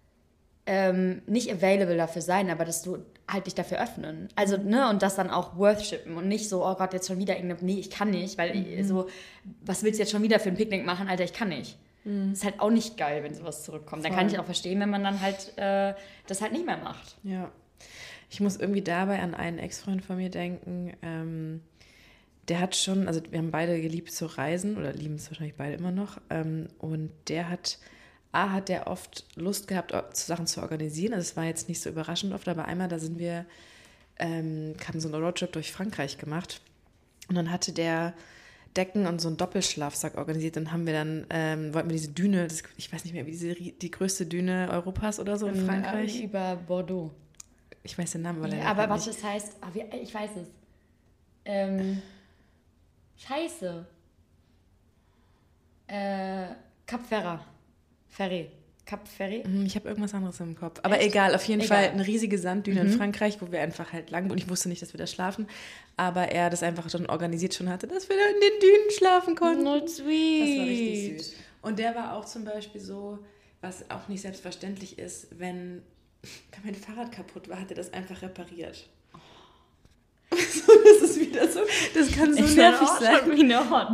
B: ähm, nicht available dafür sein, aber dass du halt dich dafür öffnen. Also, ne, und das dann auch worshipen und nicht so, oh Gott, jetzt schon wieder irgendeine, nee, ich kann nicht, weil mhm. ich, so, was willst du jetzt schon wieder für ein Picknick machen? Alter, ich kann nicht. Mhm. Das ist halt auch nicht geil, wenn sowas zurückkommt. Voll. Dann kann ich auch verstehen, wenn man dann halt äh, das halt nicht mehr macht.
C: Ja. Ich muss irgendwie dabei an einen Ex-Freund von mir denken, ähm, der hat schon, also wir haben beide geliebt zu reisen oder lieben es wahrscheinlich beide immer noch ähm, und der hat A, hat der oft Lust gehabt, Sachen zu organisieren. Also es war jetzt nicht so überraschend oft, aber einmal, da sind wir, ähm, haben so einen Roadtrip durch Frankreich gemacht. Und dann hatte der Decken und so einen Doppelschlafsack organisiert. Dann haben wir dann, ähm, wollten wir diese Düne, das, ich weiß nicht mehr, wie diese, die größte Düne Europas oder so in ähm, Frankreich.
B: Über Bordeaux.
C: Ich weiß den Namen, weil
B: ja,
C: er
B: aber was das heißt, ach, ich weiß es. Ähm, Scheiße. Äh, Cap Ferrat. Ferry. Cap Ferry?
C: Ich habe irgendwas anderes im Kopf. Aber Echt? egal, auf jeden egal. Fall eine riesige Sanddüne mhm. in Frankreich, wo wir einfach halt lang und ich wusste nicht, dass wir da schlafen, aber er das einfach schon organisiert schon hatte, dass wir da in den Dünen schlafen konnten.
B: Not sweet.
C: Das war richtig süß. Und der war auch zum Beispiel so, was auch nicht selbstverständlich ist, wenn mein Fahrrad kaputt war, hat er das einfach repariert. So, das ist wieder so, das kann so
B: ich
C: nervig
B: auch
C: sein.
B: Schon wie eine Hot.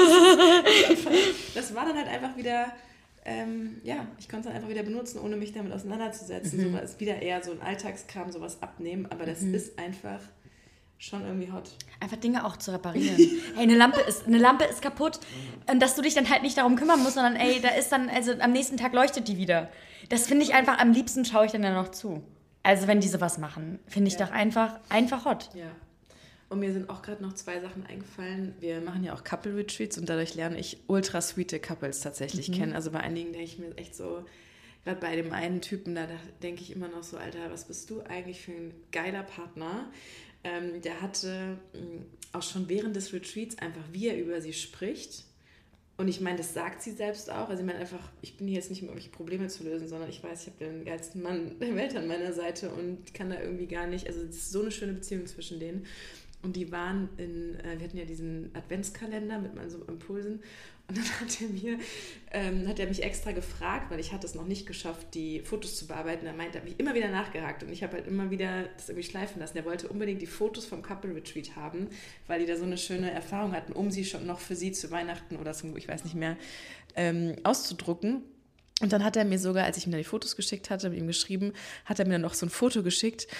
C: Das war dann halt einfach wieder... Ähm, ja, ich konnte es dann einfach wieder benutzen, ohne mich damit auseinanderzusetzen. Mhm. So ist wieder eher so ein Alltagskram, sowas abnehmen, aber das mhm. ist einfach schon irgendwie hot.
B: Einfach Dinge auch zu reparieren. Hey, eine Lampe ist, eine Lampe ist kaputt und dass du dich dann halt nicht darum kümmern musst, sondern ey, da ist dann, also am nächsten Tag leuchtet die wieder. Das finde ich einfach, am liebsten schaue ich dann ja noch zu. Also wenn die sowas machen, finde ich ja. doch einfach, einfach hot.
C: Ja. Und mir sind auch gerade noch zwei Sachen eingefallen. Wir machen ja auch Couple-Retreats und dadurch lerne ich ultra sweete Couples tatsächlich mhm. kennen. Also bei einigen denke ich mir echt so, gerade bei dem einen Typen, da denke ich immer noch so, Alter, was bist du eigentlich für ein geiler Partner? Ähm, der hatte mh, auch schon während des Retreats einfach, wie er über sie spricht. Und ich meine, das sagt sie selbst auch. Also ich meine einfach, ich bin hier jetzt nicht, um irgendwelche Probleme zu lösen, sondern ich weiß, ich habe den geilsten Mann der Welt an meiner Seite und kann da irgendwie gar nicht, also es ist so eine schöne Beziehung zwischen denen. Und die waren in, äh, wir hatten ja diesen Adventskalender mit meinen so Impulsen und dann hat er mir, ähm, hat er mich extra gefragt, weil ich hatte es noch nicht geschafft, die Fotos zu bearbeiten. Er meinte, er hat mich immer wieder nachgehakt und ich habe halt immer wieder das irgendwie schleifen lassen. Er wollte unbedingt die Fotos vom Couple Retreat haben, weil die da so eine schöne Erfahrung hatten, um sie schon noch für sie zu Weihnachten oder zum, ich weiß nicht mehr, ähm, auszudrucken. Und dann hat er mir sogar, als ich ihm dann die Fotos geschickt hatte, mit ihm geschrieben, hat er mir dann noch so ein Foto geschickt,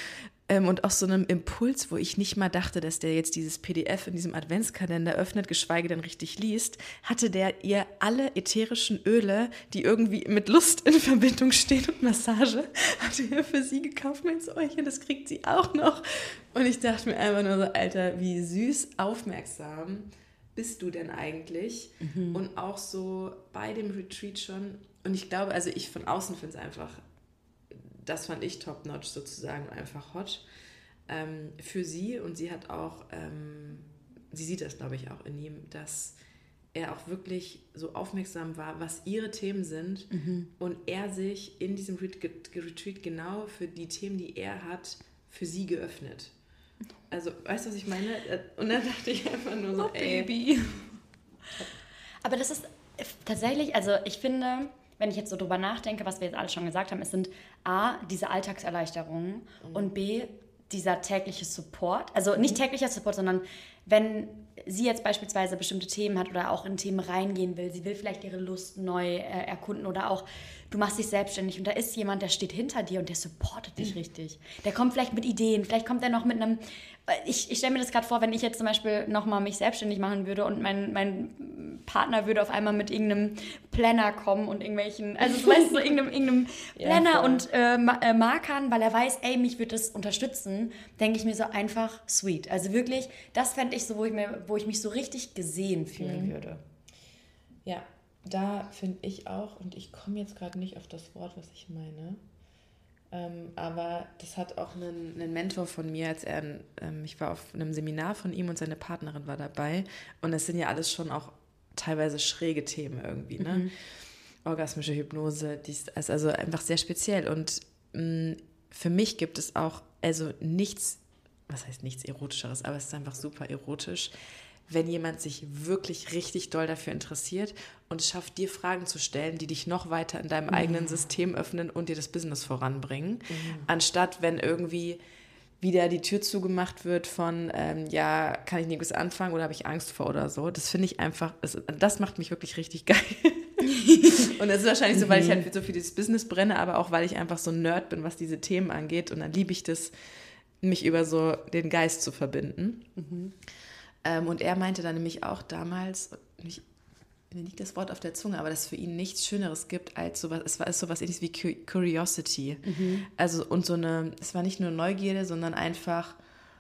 C: Ähm, und aus so einem Impuls, wo ich nicht mal dachte, dass der jetzt dieses P D F in diesem Adventskalender öffnet, geschweige denn richtig liest, hatte der ihr alle ätherischen Öle, die irgendwie mit Lust in Verbindung stehen und Massage, hatte er für sie gekauft. Meint so, oh, das kriegt sie auch noch. Und ich dachte mir einfach nur so, Alter, wie süß, aufmerksam bist du denn eigentlich? Mhm. Und auch so bei dem Retreat schon. Und ich glaube, also ich von außen finde es einfach, das fand ich top-notch sozusagen, einfach hot ähm, für sie. Und sie hat auch, ähm, sie sieht das, glaube ich, auch in ihm, dass er auch wirklich so aufmerksam war, was ihre Themen sind. Mhm. Und er sich in diesem Retreat genau für die Themen, die er hat, für sie geöffnet. Also, weißt du, was ich meine? Und dann dachte ich einfach nur so, oh, ey. Baby.
B: Aber das ist tatsächlich, also ich finde, wenn ich jetzt so drüber nachdenke, was wir jetzt alle schon gesagt haben, es sind A, diese Alltagserleichterungen mhm. und B, dieser tägliche Support. Also nicht täglicher Support, sondern wenn sie jetzt beispielsweise bestimmte Themen hat oder auch in Themen reingehen will, sie will vielleicht ihre Lust neu äh, erkunden oder auch du machst dich selbstständig und da ist jemand, der steht hinter dir und der supportet dich mhm. richtig. Der kommt vielleicht mit Ideen, vielleicht kommt er noch mit einem, ich, ich stelle mir das gerade vor, wenn ich jetzt zum Beispiel nochmal mich selbstständig machen würde und mein, mein Partner würde auf einmal mit irgendeinem Planner kommen und irgendwelchen, also du weißt so irgendeinem, irgendeinem Planner ja, und äh, Markern, weil er weiß, ey, mich wird das unterstützen, denke ich mir so einfach sweet. Also wirklich, das fände ich so, wo ich, mir, wo ich mich so richtig gesehen fühlen mhm. würde.
C: Ja, da finde ich auch, und ich komme jetzt gerade nicht auf das Wort, was ich meine, ähm, aber das hat auch einen, einen Mentor von mir, als er, ähm, ich war auf einem Seminar von ihm und seine Partnerin war dabei und das sind ja alles schon auch teilweise schräge Themen irgendwie, ne? Mhm. Orgasmische Hypnose, die ist also einfach sehr speziell und mh, für mich gibt es auch also nichts, was heißt nichts Erotischeres, aber es ist einfach super erotisch, wenn jemand sich wirklich richtig doll dafür interessiert und es schafft, dir Fragen zu stellen, die dich noch weiter in deinem mhm. eigenen System öffnen und dir das Business voranbringen, mhm. anstatt wenn irgendwie wieder die Tür zugemacht wird von, ähm, ja, kann ich nichts anfangen oder habe ich Angst vor oder so. Das finde ich einfach, das, das macht mich wirklich richtig geil. Und das ist wahrscheinlich so, weil ich halt so für dieses Business brenne, aber auch, weil ich einfach so ein Nerd bin, was diese Themen angeht und dann liebe ich das, mich über so den Geist zu verbinden. Mhm. Ähm, und er meinte dann nämlich auch damals, ich, mir liegt das Wort auf der Zunge, aber dass es für ihn nichts Schöneres gibt als sowas, es war sowas ähnliches wie Curiosity. Mhm. Also und so eine, es war nicht nur Neugierde, sondern einfach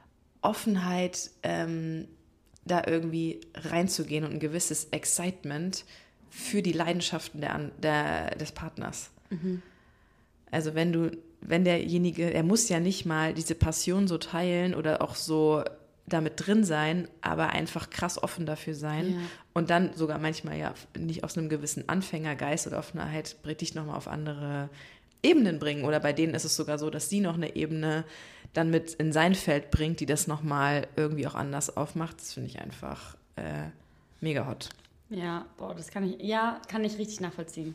C: Offenheit, ähm, da irgendwie reinzugehen und ein gewisses Excitement für die Leidenschaften der, der, des Partners. Mhm. Also wenn du, wenn derjenige, er muss ja nicht mal diese Passion so teilen oder auch so damit drin sein, aber einfach krass offen dafür sein ja. und dann sogar manchmal ja nicht aus einem gewissen Anfängergeist oder Offenheit dich nochmal auf andere Ebenen bringen oder bei denen ist es sogar so, dass sie noch eine Ebene dann mit in sein Feld bringt, die das nochmal irgendwie auch anders aufmacht. Das finde ich einfach äh, mega hot.
B: Ja, boah, das kann ich, ja, kann ich richtig nachvollziehen.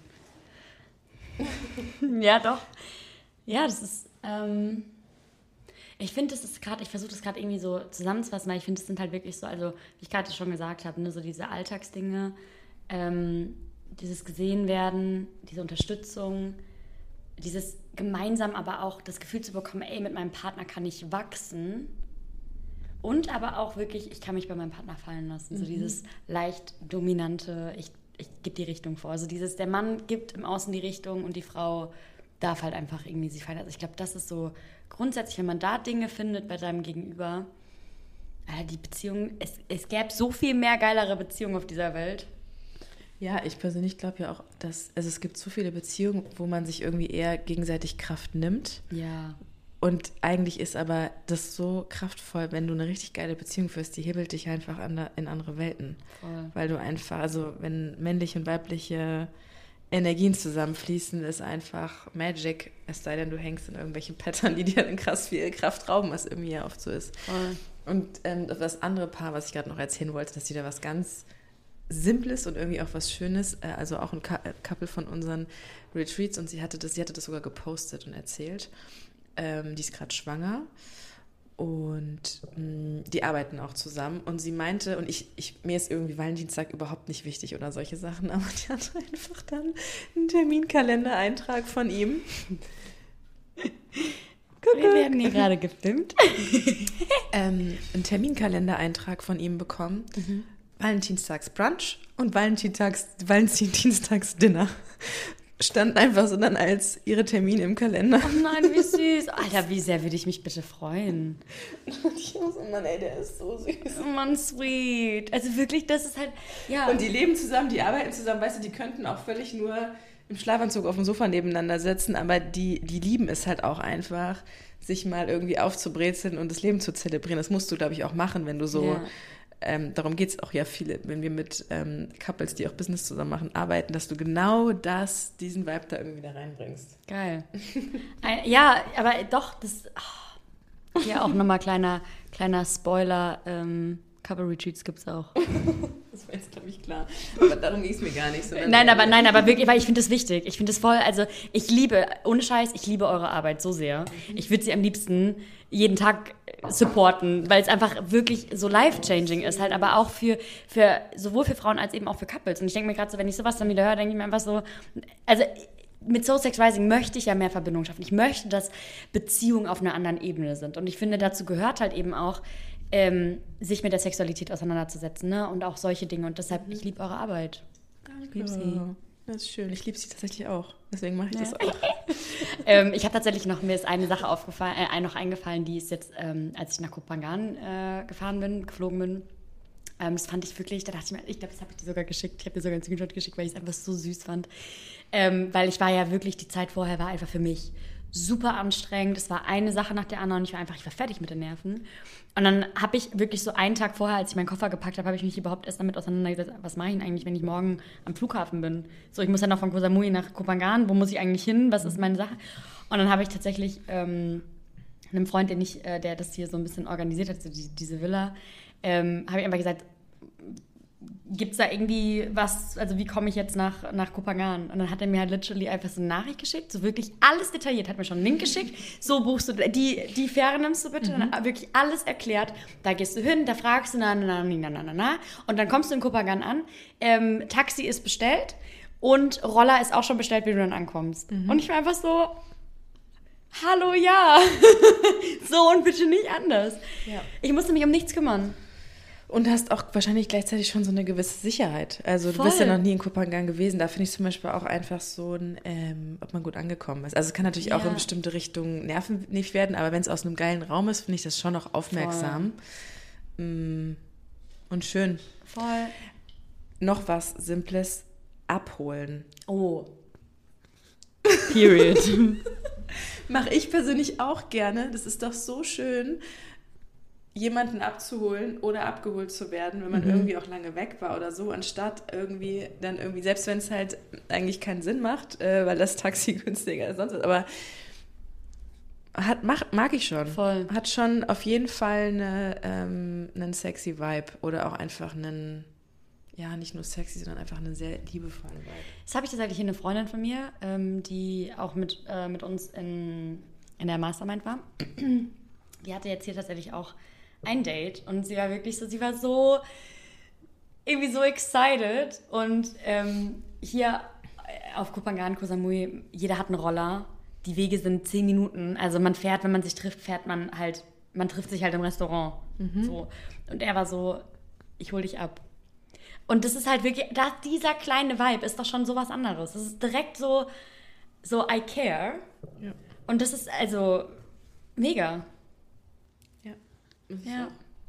B: Ja, doch. Ja, das ist, ähm, ich finde, das ist gerade, ich versuche das gerade irgendwie so zusammenzufassen, weil ich finde, das sind halt wirklich so, also wie ich gerade schon gesagt habe, ne, so diese Alltagsdinge, ähm, dieses gesehen werden, diese Unterstützung, dieses gemeinsam aber auch das Gefühl zu bekommen, ey, mit meinem Partner kann ich wachsen und aber auch wirklich, ich kann mich bei meinem Partner fallen lassen, mhm. so dieses leicht dominante, ich, ich gebe die Richtung vor, also dieses, der Mann gibt im Außen die Richtung und die Frau darf halt einfach irgendwie sich fallen lassen. Also ich glaube, das ist so grundsätzlich, wenn man da Dinge findet bei seinem Gegenüber, äh, die Beziehung, es, es gäbe so viel mehr geilere Beziehungen auf dieser Welt.
C: Ja, ich persönlich glaube ja auch, dass also es gibt so viele Beziehungen, wo man sich irgendwie eher gegenseitig Kraft nimmt.
B: Ja.
C: Und eigentlich ist aber das so kraftvoll, wenn du eine richtig geile Beziehung führst, die hebelt dich einfach an, in andere Welten. Voll. Weil du einfach, also wenn männliche und weibliche Energien zusammenfließen, ist einfach Magic, es sei denn, du hängst in irgendwelchen Pattern, die dir dann krass viel Kraft rauben, was irgendwie ja oft so ist. Voll. Und ähm, das andere Paar, was ich gerade noch erzählen wollte, dass die da was ganz Simples und irgendwie auch was Schönes, äh, also auch ein Couple von unseren Retreats und sie hatte das, sie hatte das sogar gepostet und erzählt. Ähm, die ist gerade schwanger und mh, die arbeiten auch zusammen und sie meinte, und ich, ich mir ist irgendwie Valentinstag überhaupt nicht wichtig oder solche Sachen, aber die hatte einfach dann einen Terminkalendereintrag von ihm.
B: Wir werden hier gerade gefilmt.
C: ähm, einen Terminkalendereintrag von ihm bekommen. Mhm. Valentinstags-Brunch und Valentinstags, Valentinstags-Dinner. Standen einfach so dann als ihre Termine im Kalender.
B: Oh nein, wie süß. Alter, wie sehr würde ich mich bitte freuen.
C: Und ich muss, oh Mann, ey, der ist so süß.
B: Oh Mann, sweet. Also wirklich, das ist halt, ja.
C: Und die leben zusammen, die arbeiten zusammen, weißt du, die könnten auch völlig nur im Schlafanzug auf dem Sofa nebeneinander sitzen, aber die, die lieben es halt auch einfach, sich mal irgendwie aufzubrezeln und das Leben zu zelebrieren. Das musst du, glaube ich, auch machen, wenn du so... Ja. Ähm, darum geht es auch ja viele, wenn wir mit ähm, Couples, die auch Business zusammen machen, arbeiten, dass du genau das, diesen Vibe da irgendwie wieder reinbringst.
B: Geil. Ein, ja, aber doch, das oh, ja auch nochmal kleiner, kleiner Spoiler, ähm, Couple Retreats gibt es auch.
C: Das war jetzt, glaube ich, klar. Aber darum ging es mir gar nicht.
B: Nein, aber nein, aber wirklich, weil ich finde das wichtig. Ich finde das voll, also ich liebe, ohne Scheiß, ich liebe eure Arbeit so sehr. Ich würde sie am liebsten jeden Tag supporten, weil es einfach wirklich so life-changing ist, halt, aber auch für, für sowohl für Frauen als eben auch für Couples. Und ich denke mir gerade so, wenn ich sowas dann wieder höre, denke ich mir einfach so, also mit Soul Sex Rising möchte ich ja mehr Verbindung schaffen. Ich möchte, dass Beziehungen auf einer anderen Ebene sind. Und ich finde, dazu gehört halt eben auch, ähm, sich mit der Sexualität auseinanderzusetzen, ne? Und auch solche Dinge. Und deshalb, ich liebe eure Arbeit.
C: Danke. Ich liebe sie. Das ist schön. Ich liebe sie tatsächlich auch. Deswegen mache ich ja. das auch.
B: ähm, ich habe tatsächlich noch, mir ist eine Sache aufgefallen, äh, noch eingefallen, die ist jetzt, ähm, als ich nach Koh Phangan äh, gefahren bin, geflogen bin, ähm, das fand ich wirklich, da dachte ich mir, ich glaube, das habe ich dir sogar geschickt, ich habe dir sogar einen Screenshot geschickt, weil ich es einfach so süß fand. Ähm, weil ich war ja wirklich, die Zeit vorher war einfach für mich super anstrengend. Es war eine Sache nach der anderen und ich war einfach, ich war fertig mit den Nerven. Und dann habe ich wirklich so einen Tag vorher, als ich meinen Koffer gepackt habe, habe ich mich überhaupt erst damit auseinandergesetzt, was mache ich denn eigentlich, wenn ich morgen am Flughafen bin? So, ich muss ja noch von Koh Samui nach Koh Phangan, wo muss ich eigentlich hin, was ist meine Sache? Und dann habe ich tatsächlich ähm, einem Freund, den ich, äh, der das hier so ein bisschen organisiert hat, so die, diese Villa, ähm, habe ich einfach gesagt, gibt es da irgendwie was, also wie komme ich jetzt nach, nach Koh Phangan? Und dann hat er mir halt literally einfach so eine Nachricht geschickt, so wirklich alles detailliert, hat mir schon einen Link geschickt, so buchst du, die, die Fähre nimmst du bitte, mhm. Dann wirklich alles erklärt, da gehst du hin, da fragst du, na, na, na, na, na, na, und dann kommst du in Koh Phangan an, ähm, Taxi ist bestellt und Roller ist auch schon bestellt, wie du dann ankommst. Mhm. Und ich war einfach so, hallo, ja, so und bitte nicht anders. Ja. Ich musste mich um nichts kümmern.
C: Und hast auch wahrscheinlich gleichzeitig schon so eine gewisse Sicherheit. Also Voll. Du bist ja noch nie in Koh Phangan gewesen. Da finde ich zum Beispiel auch einfach so ein, ähm, ob man gut angekommen ist. Also es kann natürlich ja. auch in bestimmte Richtungen nervig werden, aber wenn es aus einem geilen Raum ist, finde ich das schon noch aufmerksam. Voll. Und schön.
B: Voll.
C: Noch was Simples, abholen.
B: Oh. Period.
C: Mache ich persönlich auch gerne. Das ist doch so schön, jemanden abzuholen oder abgeholt zu werden, wenn man mhm. irgendwie auch lange weg war oder so, anstatt irgendwie dann irgendwie, selbst wenn es halt eigentlich keinen Sinn macht, äh, weil das Taxi günstiger als sonst ist, aber hat, mach, mag ich schon.
B: Voll.
C: Hat schon auf jeden Fall eine, ähm, einen sexy Vibe oder auch einfach einen, ja, nicht nur sexy, sondern einfach einen sehr liebevollen Vibe.
B: Das habe ich tatsächlich hier eine Freundin von mir, ähm, die auch mit, äh, mit uns in, in der Mastermind war. Die hatte jetzt hier tatsächlich auch ein Date und sie war wirklich so, sie war so irgendwie so excited und ähm, hier auf Koh Phangan, Koh Samui, jeder hat einen Roller, die Wege sind zehn Minuten, also man fährt, wenn man sich trifft, fährt man halt, man trifft sich halt im Restaurant, mhm. so. Und er war so, ich hol dich ab. Und das ist halt wirklich, das, dieser kleine Vibe ist doch schon sowas anderes, das ist direkt so, so I care ja. Und das ist also mega. Ja.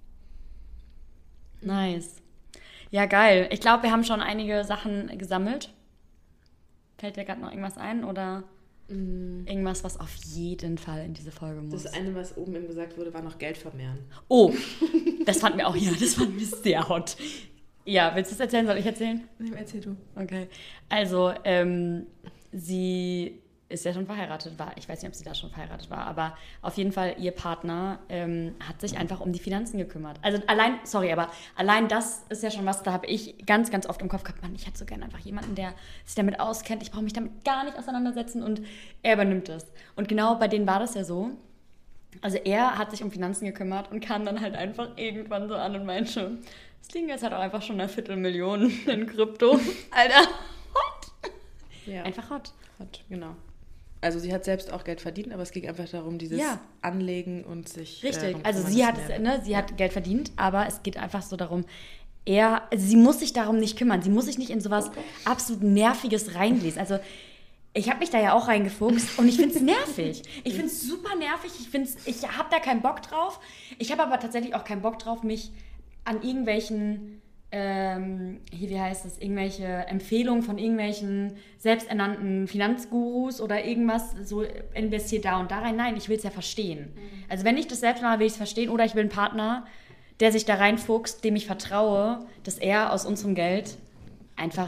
B: Nice. Ja, geil. Ich glaube, wir haben schon einige Sachen gesammelt. Fällt dir gerade noch irgendwas ein oder mm. irgendwas, was auf jeden Fall in diese Folge muss?
C: Das eine, was oben eben gesagt wurde, war noch Geld vermehren.
B: Oh, das fanden wir auch, ja, das fanden wir sehr hot. Ja, willst du es erzählen? Soll ich erzählen?
C: Nee, erzähl du.
B: Okay. Also, ähm, sie ist ja schon verheiratet, war, ich weiß nicht, ob sie da schon verheiratet war, aber auf jeden Fall ihr Partner ähm, hat sich einfach um die Finanzen gekümmert. Also allein, sorry, aber allein das ist ja schon was, da habe ich ganz, ganz oft im Kopf gehabt, Mann, ich hätte so gerne einfach jemanden, der sich damit auskennt, ich brauche mich damit gar nicht auseinandersetzen und er übernimmt das. Und genau bei denen war das ja so. Also er hat sich um Finanzen gekümmert und kam dann halt einfach irgendwann so an und meinte, das liegen jetzt halt auch einfach schon eine Viertelmillion in Krypto. Alter, hot.
C: Ja.
B: Einfach hot.
C: Hot, genau. Also sie hat selbst auch Geld verdient, aber es ging einfach darum, dieses
B: Ja.
C: Anlegen und sich...
B: Richtig,
C: Äh,
B: also sie hat, es, ne, sie hat Geld verdient, aber es geht einfach so darum, er, also sie muss sich darum nicht kümmern, sie muss sich nicht in sowas absolut Nerviges reinlesen. Also ich habe mich da ja auch reingefuchst und ich finde es nervig. Ich finde es super nervig, ich, find's, ich habe da keinen Bock drauf. Ich habe aber tatsächlich auch keinen Bock drauf, mich an irgendwelchen... Ähm, hier, wie heißt es, irgendwelche Empfehlungen von irgendwelchen selbsternannten Finanzgurus oder irgendwas, so investiert da und da rein. Nein, ich will es ja verstehen. Mhm. Also wenn ich das selbst mache, will ich es verstehen oder ich will einen Partner, der sich da reinfuchst, dem ich vertraue, dass er aus unserem Geld einfach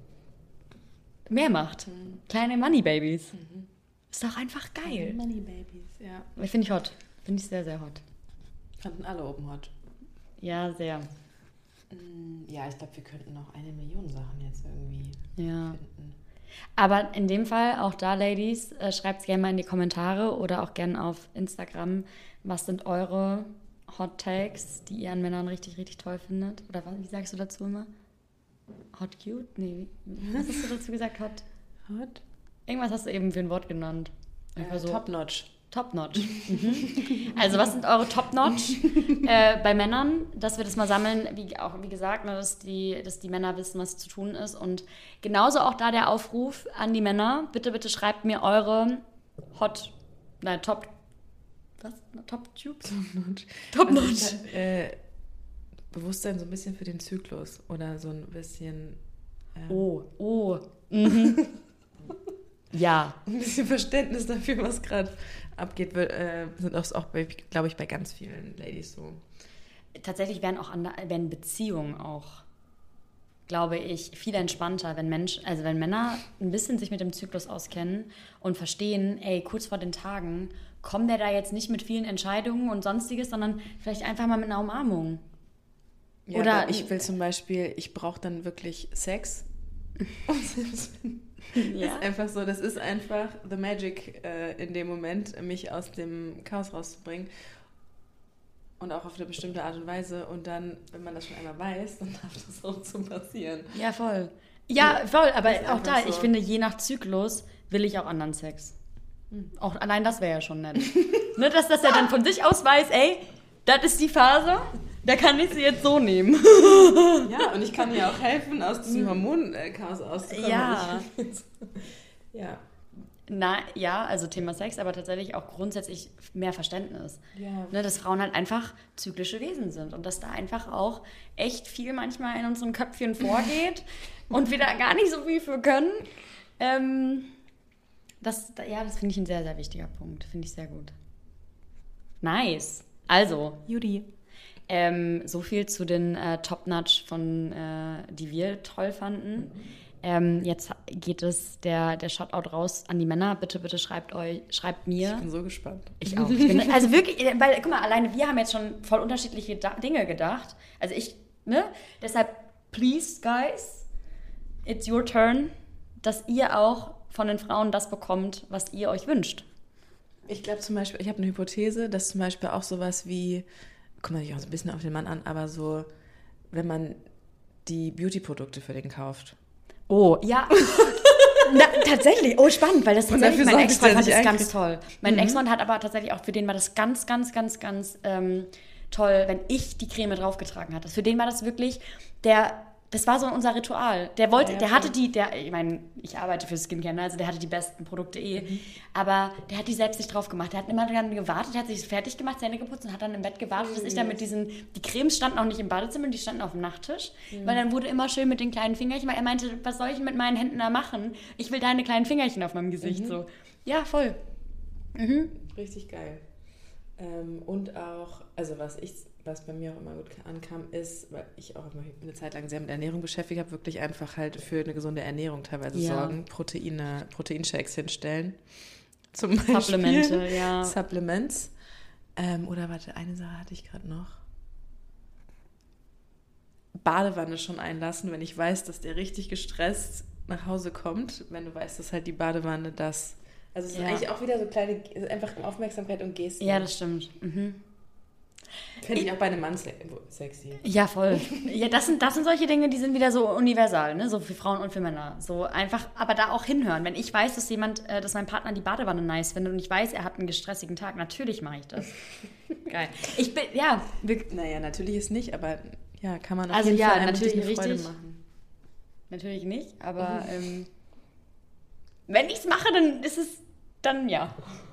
B: mehr macht. Mhm. Kleine Money Babies. Mhm. Ist doch einfach geil.
C: Money Babies, ja.
B: Finde ich hot. Finde ich sehr, sehr hot.
C: Fanden alle oben hot.
B: Ja, sehr.
C: Ja, ich glaube, wir könnten noch eine Million Sachen jetzt irgendwie
B: ja.
C: finden.
B: Aber in dem Fall, auch da, Ladies, äh, schreibt es gerne mal in die Kommentare oder auch gerne auf Instagram. Was sind eure Hot Takes, die ihr an Männern richtig, richtig toll findet? Oder was, wie sagst du dazu immer? Hot cute? Nee, was hast du dazu gesagt? Hot?
C: Hot?
B: Irgendwas hast du eben für ein Wort genannt.
C: Äh, so. Top-notch.
B: Top-notch. Mhm. Also was sind eure Top-notch äh, bei Männern, dass wir das mal sammeln, wie auch wie gesagt, ne, dass, die, dass die Männer wissen, was zu tun ist. Und genauso auch da der Aufruf an die Männer, bitte, bitte schreibt mir eure Hot, nein, Top, was? Top-Tubes?
C: Top-notch.
B: Top-notch.
C: Also, äh, Bewusstsein so ein bisschen für den Zyklus oder so ein bisschen...
B: Ähm, oh, oh. Mhm. Ja.
C: Ein bisschen Verständnis dafür, was gerade abgeht, äh, sind auch, auch glaube ich, bei ganz vielen Ladies so.
B: Tatsächlich werden auch andere, werden Beziehungen auch, glaube ich, viel entspannter, wenn Mensch, also wenn Männer ein bisschen sich mit dem Zyklus auskennen und verstehen, ey, kurz vor den Tagen kommt der da jetzt nicht mit vielen Entscheidungen und Sonstiges, sondern vielleicht einfach mal mit einer Umarmung.
C: Ja, oder ich will zum Beispiel, ich brauche dann wirklich Sex. Ja. Ist einfach so, das ist einfach the magic äh, in dem Moment, mich aus dem Chaos rauszubringen und auch auf eine bestimmte Art und Weise und dann, wenn man das schon einmal weiß, dann darf das auch so passieren.
B: Ja, voll. Ja, voll, aber auch da,
C: so.
B: Ich finde, je nach Zyklus will ich auch anderen Sex. Mhm. Auch allein das wäre ja schon nett. Ne, dass, dass er dann von sich aus weiß, ey, das ist die Phase, da kann ich sie jetzt so nehmen.
C: Ja, und ich kann ihr auch helfen, aus diesem Hormonchaos auszukommen.
B: Ja.
C: Ja.
B: Na, ja, also Thema Sex, aber tatsächlich auch grundsätzlich mehr Verständnis.
C: Ja.
B: Ne, dass Frauen halt einfach zyklische Wesen sind und dass da einfach auch echt viel manchmal in unserem Köpfchen vorgeht und wir da gar nicht so viel für können. Ähm, das, ja, das finde ich ein sehr, sehr wichtiger Punkt. Finde ich sehr gut. Nice. Also, Judy. Ähm, so viel zu den äh, Top-Notch, von, äh, die wir toll fanden. Mhm. Ähm, jetzt geht es der, der Shoutout raus an die Männer. Bitte, bitte schreibt euch, schreibt mir.
C: Ich bin so gespannt.
B: Ich auch. Ich bin, also wirklich, weil, guck mal, alleine wir haben jetzt schon voll unterschiedliche da- Dinge gedacht. Also ich, ne? Deshalb, please, guys, it's your turn, dass ihr auch von den Frauen das bekommt, was ihr euch wünscht.
C: Ich glaube zum Beispiel, ich habe eine Hypothese, dass zum Beispiel auch sowas wie, kommt natürlich auch so ein bisschen auf den Mann an, aber so, wenn man die Beauty-Produkte für den kauft.
B: Oh, ja. Na, tatsächlich. Oh, spannend, weil das tatsächlich, mein Ex-Freund fand das ganz toll. Mein mhm. Ex-Freund hat aber tatsächlich auch, für den war das ganz, ganz, ganz, ganz ähm, toll, wenn ich die Creme draufgetragen hatte. Für den war das wirklich der... Das war so unser Ritual. Der wollte, ja, ja, der hatte die, der, ich meine, ich arbeite für Skincare, also der hatte die besten Produkte eh, mhm. aber der hat die selbst nicht drauf gemacht. Der hat immer dann gewartet, der hat sich fertig gemacht, Zähne geputzt und hat dann im Bett gewartet, dass ich dann mit diesen, die Cremes standen auch nicht im Badezimmer, die standen auf dem Nachttisch, mhm. weil dann wurde immer schön mit den kleinen Fingerchen, weil er meinte, was soll ich mit meinen Händen da machen? Ich will deine kleinen Fingerchen auf meinem Gesicht, mhm. so. Ja, voll. Mhm.
C: Richtig geil. Ähm, und auch, also was ich, was bei mir auch immer gut ankam, ist, weil ich auch immer eine Zeit lang sehr mit Ernährung beschäftigt habe, wirklich einfach halt für eine gesunde Ernährung teilweise ja. sorgen, Proteine, Proteinshakes hinstellen. Zum Beispiel.
B: Supplemente, ja.
C: Supplements. Ähm, oder warte, eine Sache hatte ich gerade noch. Badewanne schon einlassen, wenn ich weiß, dass der richtig gestresst nach Hause kommt, wenn du weißt, dass halt die Badewanne das... Also es sind ja. eigentlich auch wieder so kleine, einfach Aufmerksamkeit und Gesten.
B: Ja, das stimmt. Mhm.
C: Finde ich auch bei einem Mann se- sexy.
B: Ja, voll. Ja, das sind, das sind solche Dinge, die sind wieder so universal, ne? So für Frauen und für Männer. So einfach, aber da auch hinhören. Wenn ich weiß, dass jemand, äh, dass mein Partner die Badewanne nice findet und ich weiß, er hat einen gestressigen Tag, natürlich mache ich das. Geil. Ich bin, ja. Wir,
C: Naja, natürlich ist nicht, aber ja, kann man auf
B: Also
C: jeden
B: ja,
C: Fall einem
B: natürlich
C: eine Freude
B: richtig.
C: machen.
B: natürlich nicht, aber ähm, wenn ich es mache, dann ist es, dann ja.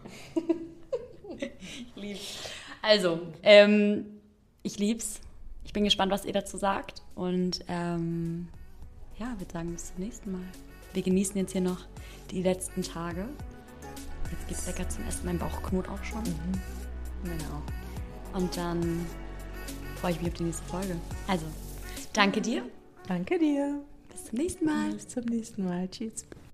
B: Ich lieb's. Also, ähm, ich lieb's. Ich bin gespannt, was ihr dazu sagt. Und ähm, ja, würde sagen, bis zum nächsten Mal. Wir genießen jetzt hier noch die letzten Tage. Jetzt gibt's lecker zum Essen. Mein Bauch knurrt auch schon.
C: Mhm.
B: Genau. Und dann freue ich mich auf die nächste Folge. Also, danke dir.
C: Danke dir.
B: Bis zum nächsten Mal.
C: Bis zum nächsten Mal. Tschüss.